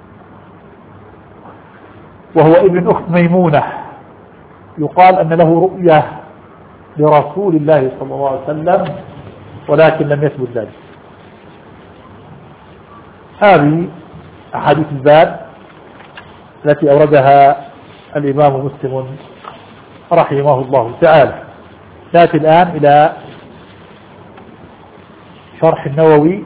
وهو ابن أخت ميمونة. يقال أن له رؤية لرسول الله صلى الله عليه وسلم ولكن لم يثبت ذلك. هذه أحاديث الباب التي أوردها الإمام مسلم رحمه الله تعالى. نأتي الآن إلى شرح النووي.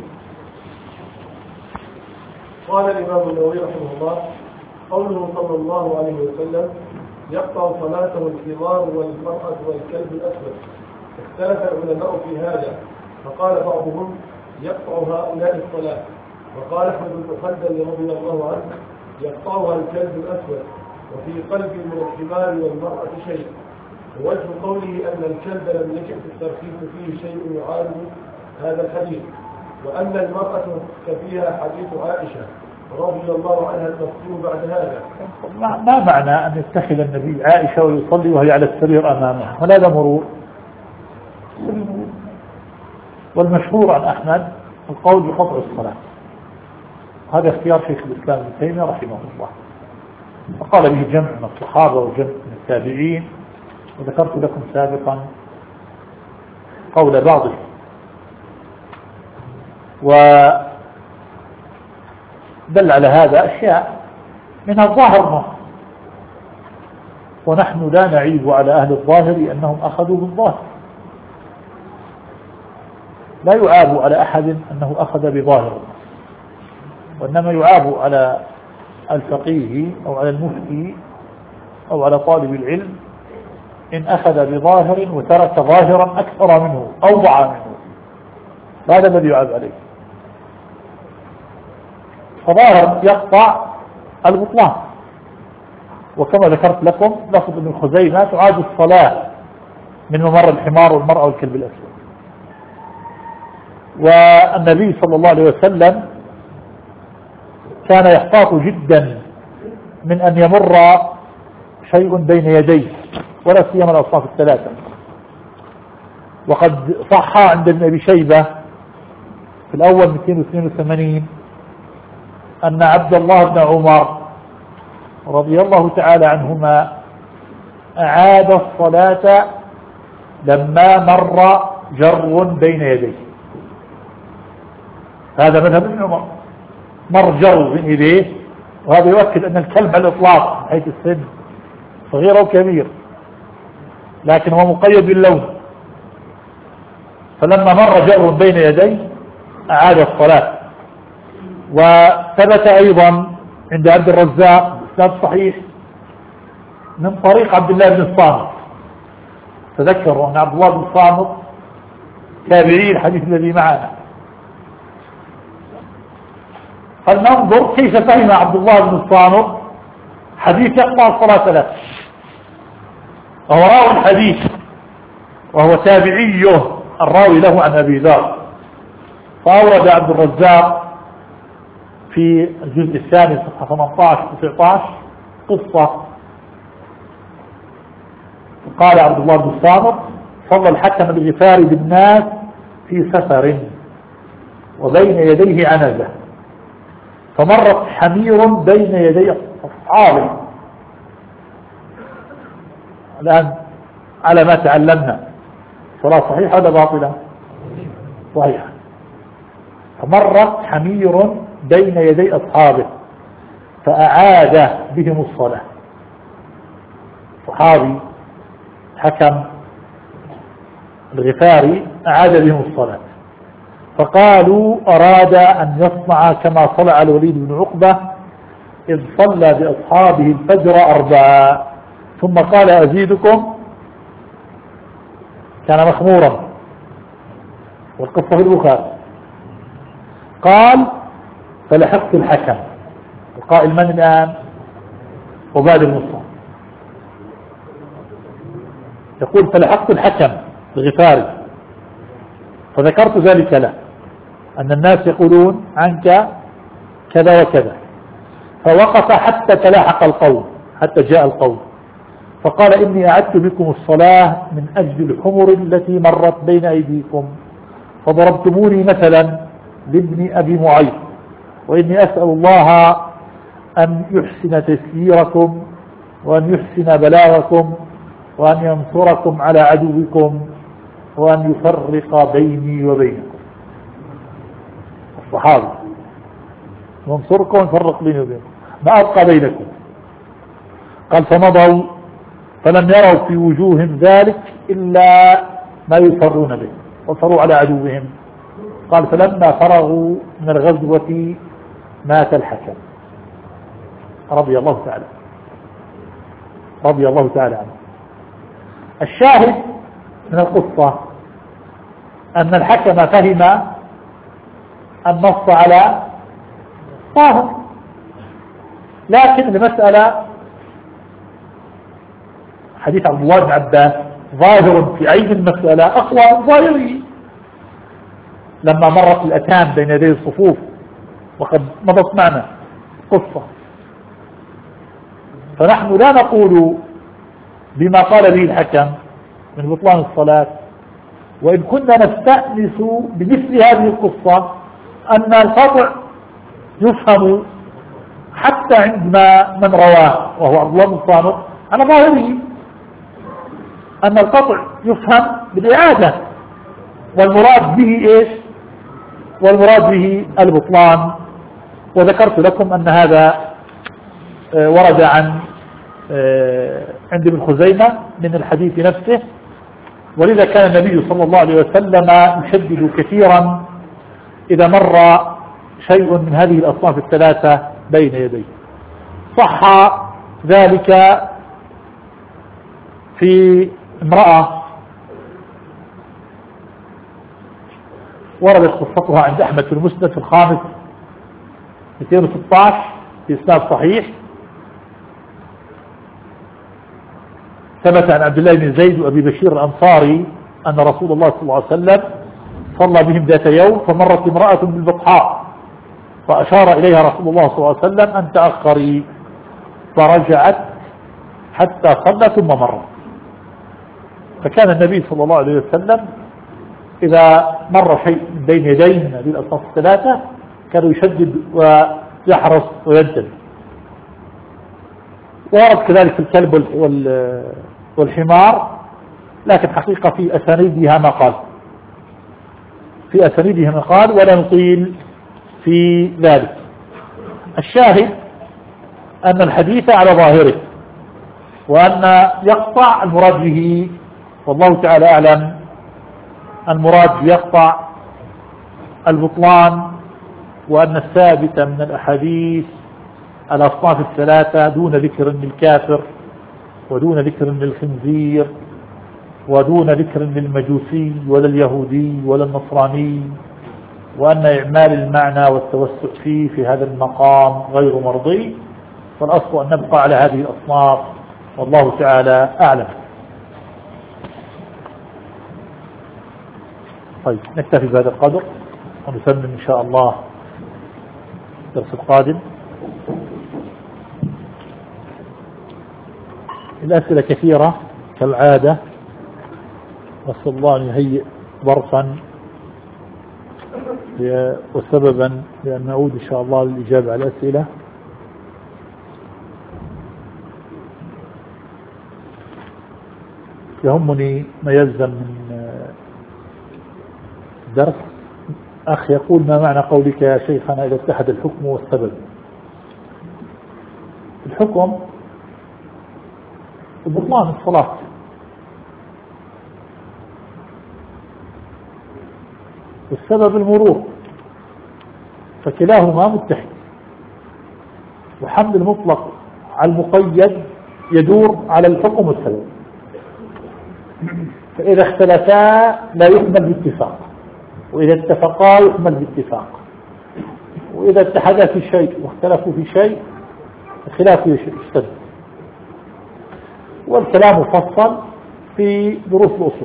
قال الإمام النووي رحمه الله: قوله صلى الله عليه وسلم: يقطع صلاته الحمار والمرأة والكلب الأسود. اختلف العلماء في هذا، فقال بعضهم: يقطع هؤلاء الصلاة، وقال أحمد بن حنبل رضي الله عنه: يقطعها الكلب الأسود، وفي قلب من الحمار والمرأة شيء. ووجه قوله أن الكلب لم يجئ في الترخيص فيه شيء يعارض هذا الحديث، وأن المرأة فيها حديث عائشة رضي الله عنها المذكور بعد هذا. ما معنى أن يتخذ النبي عائشة ويصلي وهي على السرير أمامها؟ هذا مرور. والمشهور عن أحمد القول بقطع الصلاة، هذا اختيار شيخ الإسلام ابن تيمية رحمه الله، وقال به جمع من الصحابة وجمع من التابعين، وذكرت لكم سابقا قول بعضهم. ودل على هذا أشياء منها الظاهر ما، ونحن لا نعيب على أهل الظاهر أنهم أخذوا بالظاهر، لا يعاب على أحد أنه أخذ بظاهر، وإنما يعاب على الفقيه أو على المفتي أو على طالب العلم إن أخذ بظاهر وترك ظاهرا أكثر منه أوضع منه، هذا الذي يعاب عليه. فظاهر يقطع البطلان، وكما ذكرت لكم لفظ ابن خزيمة تعاد الصلاة من ممر الحمار والمرأة والكلب الأسود. والنبي صلى الله عليه وسلم كان يحتاط جدا من أن يمر شيء بين يديه، ولا سيما الأصناف الثلاثة. وقد صح عند ابن أبي شيبة في الأول مئتين واثنين وثمانين أن عبد الله بن عمر رضي الله تعالى عنهما أعاد الصلاة لما مر جر بين يديه. هذا مذهب ابن عمر، مر جر بين يديه، وهذا يؤكد أن الكلب على الإطلاق من حيث السن صغير أو كبير، لكن هو مقيد باللون. فلما مر جر بين يديه أعاد الصلاة. وثبت أيضا عند عبد الرزاق بإسناد صحيح من طريق عبد الله بن الصامت، تذكروا أن عبد الله بن الصامت تابعي الحديث الذي معنا. فلننظر كيف فهم عبد الله بن الصامت حديث يقطع الصلاة له، وهو راوي الحديث وهو تابعيه الراوي له عن أبي ذر. فأورد عبد الرزاق في الجزء الثاني صفحة ثمانية عشر تسعة عشر قصة. قال عبد الله بن الصامت: صلى الحكم الغفاري بالناس في سفر وبين يديه عنزة، فمرت حمير بين يدي أصحابه. الآن على ما تعلمنا، صلاة صحيحة ولا باطلة؟ صحيحة. فمرت حمير بين يدي أصحابه فأعاد بهم الصلاة. صحابي حكم الغفاري أعاد بهم الصلاة، فقالوا أراد أن يصنع كما صنع الوليد بن عقبة إذ صلى بأصحابه الفجر أربعة ثم قال أزيدكم، كان مخمورا، والقصة في البخاري. قال: فلحقت الحكم. القائل من الآن؟ عبادة بن الصامت. يقول: فلحقت الحكم الغفاري فذكرت ذلك له، أن الناس يقولون عنك كذا وكذا، فوقف حتى تلاحق القول، حتى جاء القول، فقال: إني أعدت بكم الصلاة من أجل الحمر التي مرت بين أيديكم، فضربتموني مثلا لابن أبي معيط، وإني أسأل الله أن يحسن تسييركم وأن يحسن بلاغكم وأن ينصركم على عدوكم وأن يفرق بيني وبينكم. الصحابة: ينصركم ويفرق بيني وبينكم، ما أبقى بينكم. قال: فمضوا فلم يروا في وجوههم ذلك إلا ما يفرون به، وصروا على عدوهم. قال: فلما فرغوا من الغزوة مات الحكم رضي الله تعالى رضي الله تعالى عنه. الشاهد من القصة أن الحكم فهم النص على ظاهر، لكن المسألة حديث عبد الله بن عباس ظاهر في عين المسألة أقوى من ظاهره. لما مرت الأتان بين يدي الصفوف، وقد مضت معنا قصة، فنحن لا نقول بما قال به الحكم من بطلان الصلاة وإن كنا نستأنس بمثل هذه القصة أن القطع يفهم حتى عند من رواه وهو عبد الله بن صامت على ظاهره أن القطع يفهم بالإعادة، والمراد به إيش؟ والمراد به البطلان. وذكرت لكم أن هذا ورد عن عند ابن خزيمة من الحديث نفسه، ولذا كان النبي صلى الله عليه وسلم يشدد كثيرا إذا مر شيء من هذه الأصناف الثلاثة بين يديه. صح ذلك في امرأة وردت قصتها عند أحمد في المسند في الخامس مئتين وستة عشر في إسناد صحيح، ثبت عن عبد الله بن زيد وأبي بشير الأنصاري أن رسول الله صلى الله عليه وسلم صلى بهم ذات يوم فمرت امرأة بالبطحاء فأشار إليها رسول الله صلى الله عليه وسلم أن تأخري، فرجعت حتى صلى ثم مرت. فكان النبي صلى الله عليه وسلم إذا مر شيء من بين يديه من هذه الأصناف الثلاثة كان يشدد ويحرص وينتبه. وورد كذلك الكلب والحمار، لكن حقيقة في أسانيدها ما قال في أسانيدها ما قال ولا نطيل في ذلك. الشاهد أن الحديث على ظاهره، وأن يقطع المراد به والله تعالى أعلم المراد يقطع البطلان، وأن الثابت من الأحاديث الأصناف الثلاثة دون ذكر للكافر ودون ذكر للخنزير ودون ذكر للمجوسي ولا اليهودي ولا النصراني، وأن إعمال المعنى والتوسع فيه في هذا المقام غير مرضي، فالأصل أن نبقى على هذه الأصناف والله تعالى أعلم. طيب نكتفي بهذا القدر ونسلم إن شاء الله الدرس القادم. الأسئلة كثيرة كالعادة، نسأل الله أن يهيئ ظرفا وسببا لأن نعود إن شاء الله للإجابة على الأسئلة. يهمني ما يلزم من درس. أخ يقول: ما معنى قولك يا شيخنا إذا اتحد الحكم والسبب؟ الحكم بطلان الصلاة، والسبب المرور، فكلاهما متحد، وحمل المطلق على المقيد يدور على الحكم والسبب، فإذا اختلفا لا يحمل باتفاق، وإذا اتفقا يحمل باتفاق، وإذا اتحدا في شيء واختلفوا في شيء الخلاف يشتد. والكلام مفصل في دروس الأصول.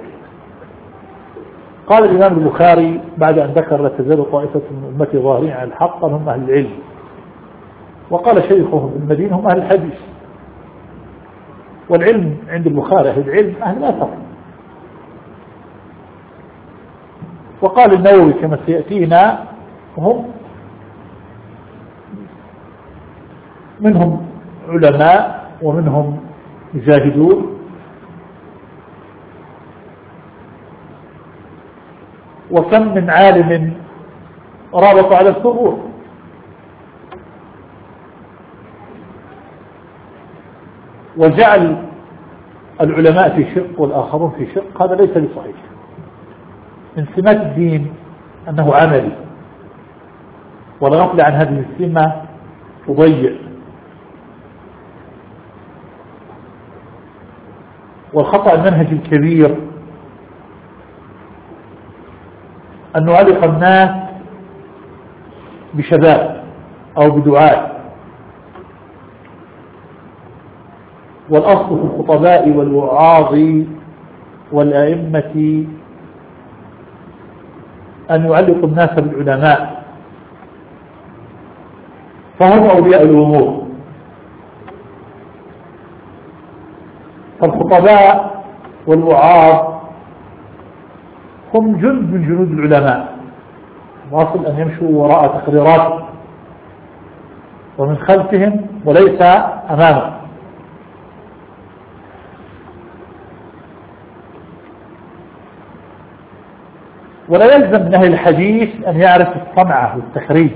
قال الإمام البخاري بعد أن ذكر لا تزال طائفة من أمتي ظاهرين على الحق هم أهل العلم، وقال شيخهم المدينة هم أهل الحديث. والعلم عند البخاري أهل العلم أهل الأثر. وقال النووي كما سيأتينا هم منهم علماء ومنهم مجاهدون، وكم من عالم رابط على الثبوت، وجعل العلماء في شق والآخرون في شق، هذا ليس بصحيح. من سمات الدين أنه عملي، والغفلة عن هذه السمة تضيع. والخطأ المنهج الكبير أن نعلق الناس بشباب أو بدعاء. والأصل في الخطباء والوعاظ والأئمة أن يعلق الناس بالعلماء، فهم أولياء الأمور. فالخطباء والوعاظ هم جند من جنود العلماء، واصل أن يمشوا وراء تقريرات ومن خلفهم وليس أمامهم. ولا يلزم من أهل الحديث أن يعرف الصنعة والتخريج،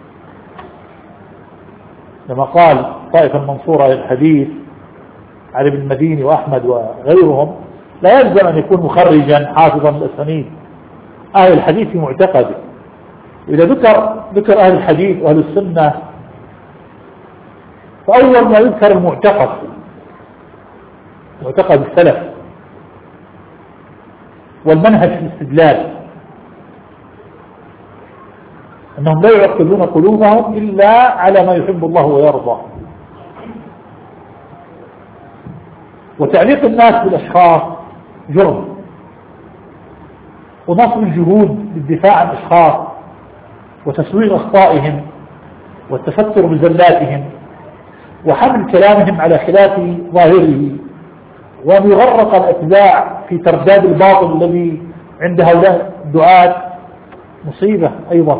لما قال طائفة المنصورة للحديث علي بن المديني وأحمد وغيرهم لا يلزم أن يكون مخرجا حافظا الأسانيد. أهل الحديث معتقد، إذا ذكر ذكر أهل الحديث وأهل السنة فأول ما يذكر المعتقد، معتقد السلف والمنهج في الاستدلال، أنهم لا يعقدون قلوبهم إلا على ما يحب الله ويرضى. وتعليق الناس بالأشخاص جرم، ونصب الجهود للدفاع عن أشخاص وتسويغ أخطائهم والتفتر بزلاتهم وحمل كلامهم على خلاف ظاهره، وأن يغرق الأتباع في ترداد الباطل الذي عند هؤلاء الدعاة مصيبة أيضا.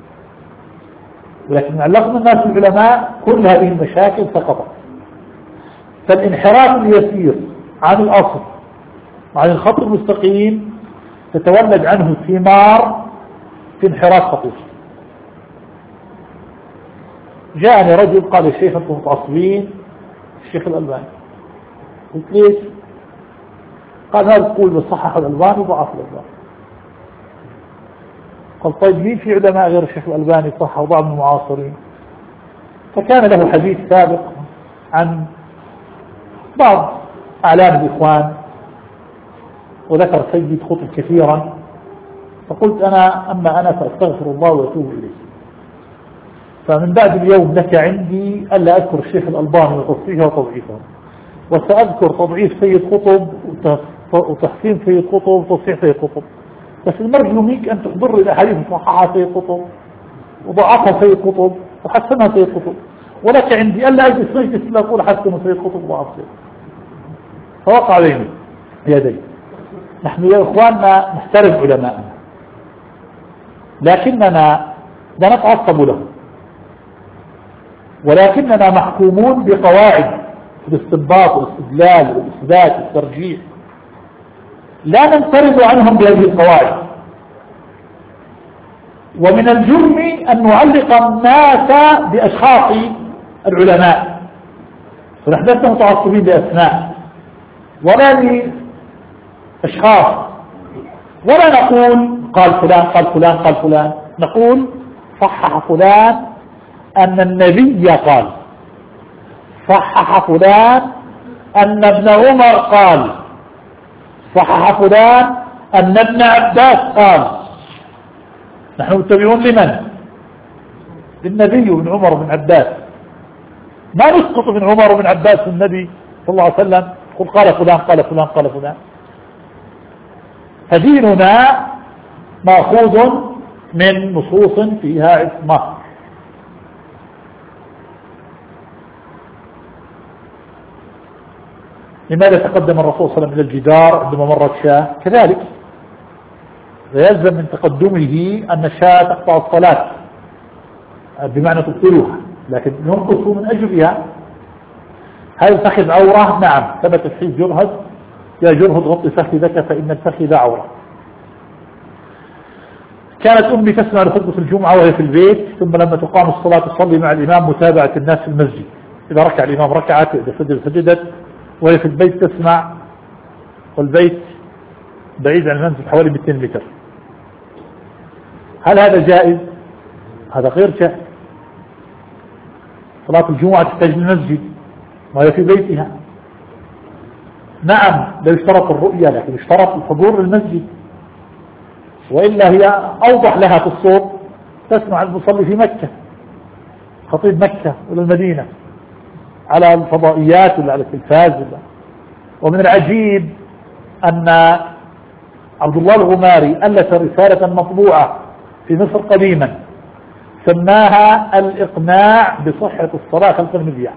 ولكن علقنا الناس العلماء كل هذه المشاكل سقطت. فالانحراف اليسير عن الأصل وعن الخط المستقيم تتولد عنه الثمار في انحراف خطير. جاءني رجل قال الشيخ أنتم متعصبين الشيخ الألباني، قلت ليش؟ قال هذا تقول بصحح الألباني وضعف الألباني. قال طيب مين في علماء غير الشيخ الألباني صحح وضع من المعاصرين؟ فكان له حديث سابق عن بعض أعلام الإخوان وذكر سيد خطب كثيرا، فقلت أنا أما أنا فأستغفر الله وأتوب إليه. فمن بعد اليوم لك عندي ألا أذكر الشيخ الألباني وتصحيحه وتضعيفه، وسأذكر تضعيف سيد قطب وتحسين سيد قطب وتصحيح سيد قطب، بس المرجو منك أن تخبر لي الأحاديث صححها سيد قطب وضعفها سيد قطب وحسنها سيد قطب، ولك عندي ألا أجلس مجلس لا أقول حسن سيد قطب وضعف سيد. فوقع بيني يدي. نحن يا إخواننا نحترم علماءنا، لكننا لا نتعصب لهم، ولكننا محكومون بقواعد الاستنباط والاستدلال والإثبات والترجيح، لا ننفرد عنهم بهذه القواعد. ومن الجرم أن نعلق الناس بأشخاص العلماء، فنحن لسنا متعصبين بأسماء ولا لأشخاص، ولا نقول قال فلان قال فلان قال فلان، نقول صحح فلان أن النبي قال، صحح فلان أن ابن عمر قال، صحح فلان أن ابن عباس قال. نحن متبعون لمن؟ للنبي وابن عمر وابن عباس، ما نسقط من عمر وابن عباس النبي صلى الله عليه وسلم قل قال فلان قال فلان قال فلان. فديننا مأخوذ من نصوص فيها عصمة. لماذا تقدم الرسول صلى الله عليه وسلم إلى الجدار عندما مرت شاة؟ كذلك يلزم من تقدمه أن الشاة تقطع الصلاة بمعنى تبطلها، لكن ينقص من أجلها. هل فخذ عورة؟ نعم، ثبت في جرهد يا جرهد غطي فخذك فإن الفخذ عورة. كانت أمي تسمع لخطبة الجمعة وهي في البيت، ثم لما تقام الصلاة تصلي مع الإمام متابعة الناس في المسجد، إذا ركع الإمام ركعت إذا سجد سجدت، وهي في البيت تسمع، والبيت بعيد عن المنزل حوالي مئتين متر. هل هذا جائز؟ هذا غير جائز. صلاة الجمعة تحتاج للمسجد وهي في بيتها. نعم لا يشترط الرؤية، لكن يشترط الحضور للمسجد، وإلا هي أوضح لها في الصوت تسمع المصلي في مكة، خطيب مكة ولا المدينة على الفضائيات ولا على التلفاز. ومن العجيب أن عبد الله الغماري ألف رسالة مطبوعة في مصر قديما سماها الإقناع بصحة الصلاة خلف المذياع.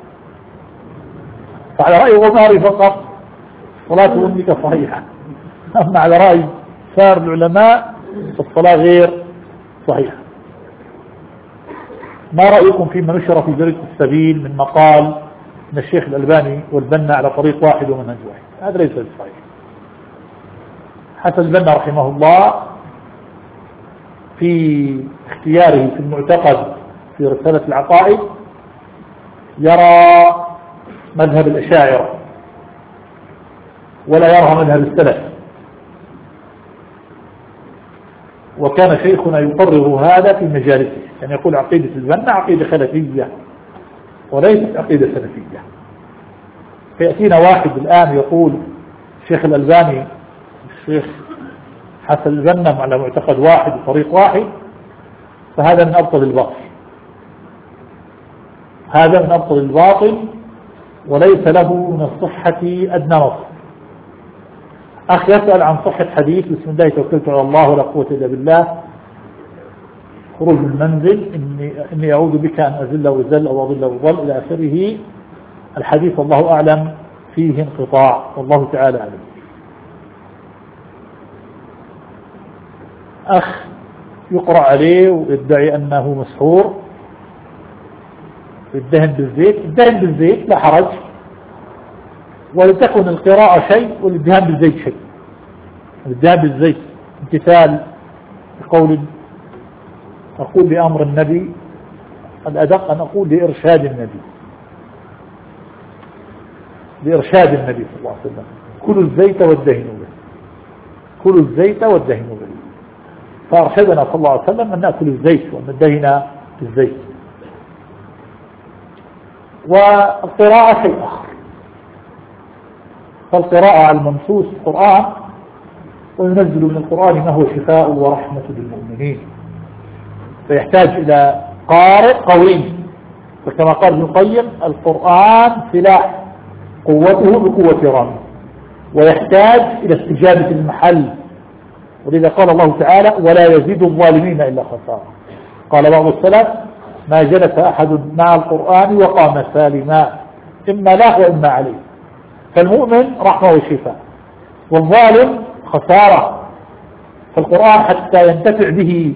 فعلى رأي غماري فقط صلاة أمك صحيحة، أما على رأي أكثر العلماء الصلاة غير صحيحة. ما رأيكم فيما نشر في جريدة السبيل من مقال من الشيخ الألباني والبنا على طريق واحد ومنهج واحد؟ هذا ليس صحيح. حسن البنا رحمه الله في اختياره في المعتقد في رسالة العقائد يرى مذهب الأشاعرة ولا يرى مذهب السلف، وكان شيخنا يقرر هذا في مجالسه، يعني يقول عقيدة البنا عقيدة خلفية وليست عقيدة سلفية. فيأتينا واحد الآن يقول الشيخ الألباني الشيخ حسن البنا على معتقد واحد وطريق واحد، فهذا من أبطل الباطل، هذا من أبطل الباطل وليس له من الصحة أدنى نص. أخ يسأل عن صحة حديث بسم الله توكلت على الله ولا قوة إلا بالله، خروج من المنزل، إني, إني أعوذ بك أن أزل وزل أو أضل وضل إلى آخره. الحديث الله أعلم فيه انقطاع والله تعالى أعلم. أخ يقرأ عليه ويدعي أنه مسحور يدهن بالزيت، الدهن بالزيت لا حرج، ولتكن القراءة شيء والدهان بالزيت شيء. الدهان بالزيت امتثال بقول أقول لأمر النبي، الأدق أن أقول لإرشاد النبي، لإرشاد النبي صلى الله عليه وسلم، كلوا الزيت والدهنوا به، كلوا الزيت والدهنوا به. فأرشدنا صلى الله عليه وسلم أن نأكل الزيت وأن ندهن بالزيت. والقراءة شيء آخر، فالقراءة على المنصوص القرآن، وينزل من القرآن ما هو شفاء ورحمة للمؤمنين، فيحتاج إلى قارئ قوي، وكما قال ابن القيم القرآن سلاح قوته بقوة رامي، ويحتاج إلى استجابة المحل، ولذا قال الله تعالى ولا يزيد الظالمين إلا خسارة. قال بعض السلف ما جلس أحد مع القرآن وقام سالما إما له وإما عليه، فالمؤمن رحمة وشفاء، والظالم خسارة. فالقرآن حتى ينتفع به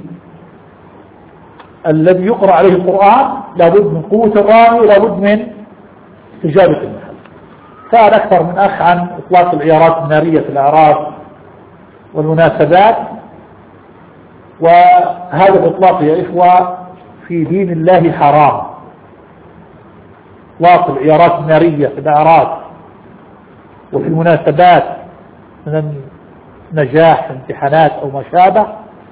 الذي يقرأ عليه القرآن لابد من قوة الرامي ولابد من استجابة المحل. سأل أكثر من أخ عن إطلاق العيارات النارية في الأعراس والمناسبات، وهذا الإطلاق يا إخوة في دين الله حرام. إطلاق العيارات النارية في الأعراس وفي المناسبات من النجاح في امتحانات أو ما شابه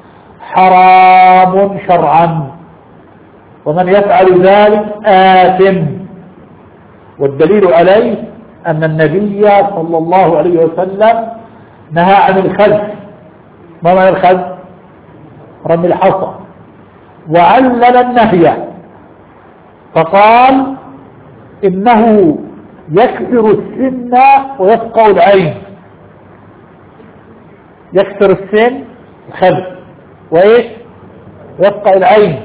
حرام شرعا، ومن يفعل ذلك آثم. والدليل عليه أن النبي صلى الله عليه وسلم نهى عن الخذف. ما معنى الخذف؟ رمي الحصى. وعلل النهي فقال إنه يكسر السن ويفقع العين. يكسر السن الخذف، وإيش؟ يفقع العين.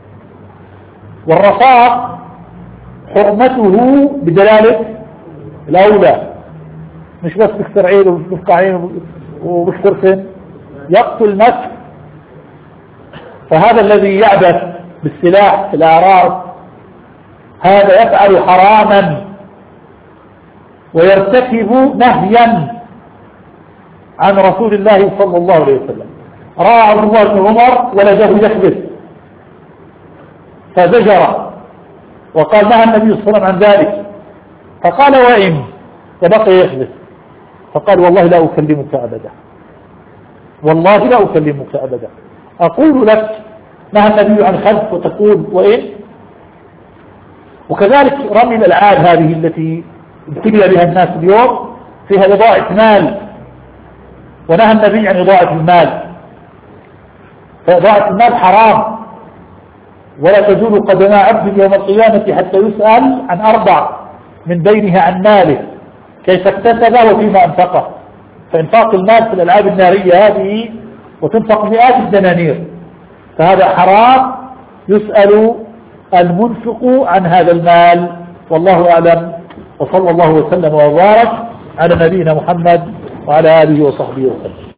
والرفاق حرمته بدلالة الأولى، مش بس بكسر عين وبفقع عين وبكسر سن، يقتل نفس. فهذا الذي يعبث بالسلاح في الأعراض هذا يفعل حراما ويرتكب نهيا عن رسول الله صلى الله عليه وسلم. رأى عبد الله بن عمر ولده يكبس فزجر وقال نهى النبي صلى الله عليه وسلم عن ذلك، فقال وإن فبقي يكبس، فقال والله لا أكلمك أبدا، والله لا أكلمك أبدا. أقول لك نهى النبي عن خذف وتقول وإن. وكذلك رمي الألعاب هذه التي ابتلي بها الناس اليوم فيها إضاعة مال، ونهى النبي عن إضاعة المال، فإضاعة المال حرام، ولا تزول قدما عبد يوم القيامة حتى يسأل عن أربع، من بينها عن ماله كيف اكتسب وفيما أنفقه. فإنفاق المال في الألعاب النارية هذه وتنفق مئات الدنانير، فهذا حرام، يسأل المنفق عن هذا المال. والله أعلم، وصلى الله وسلم وبارك على نبينا محمد وعلى آله وصحبه وسلم.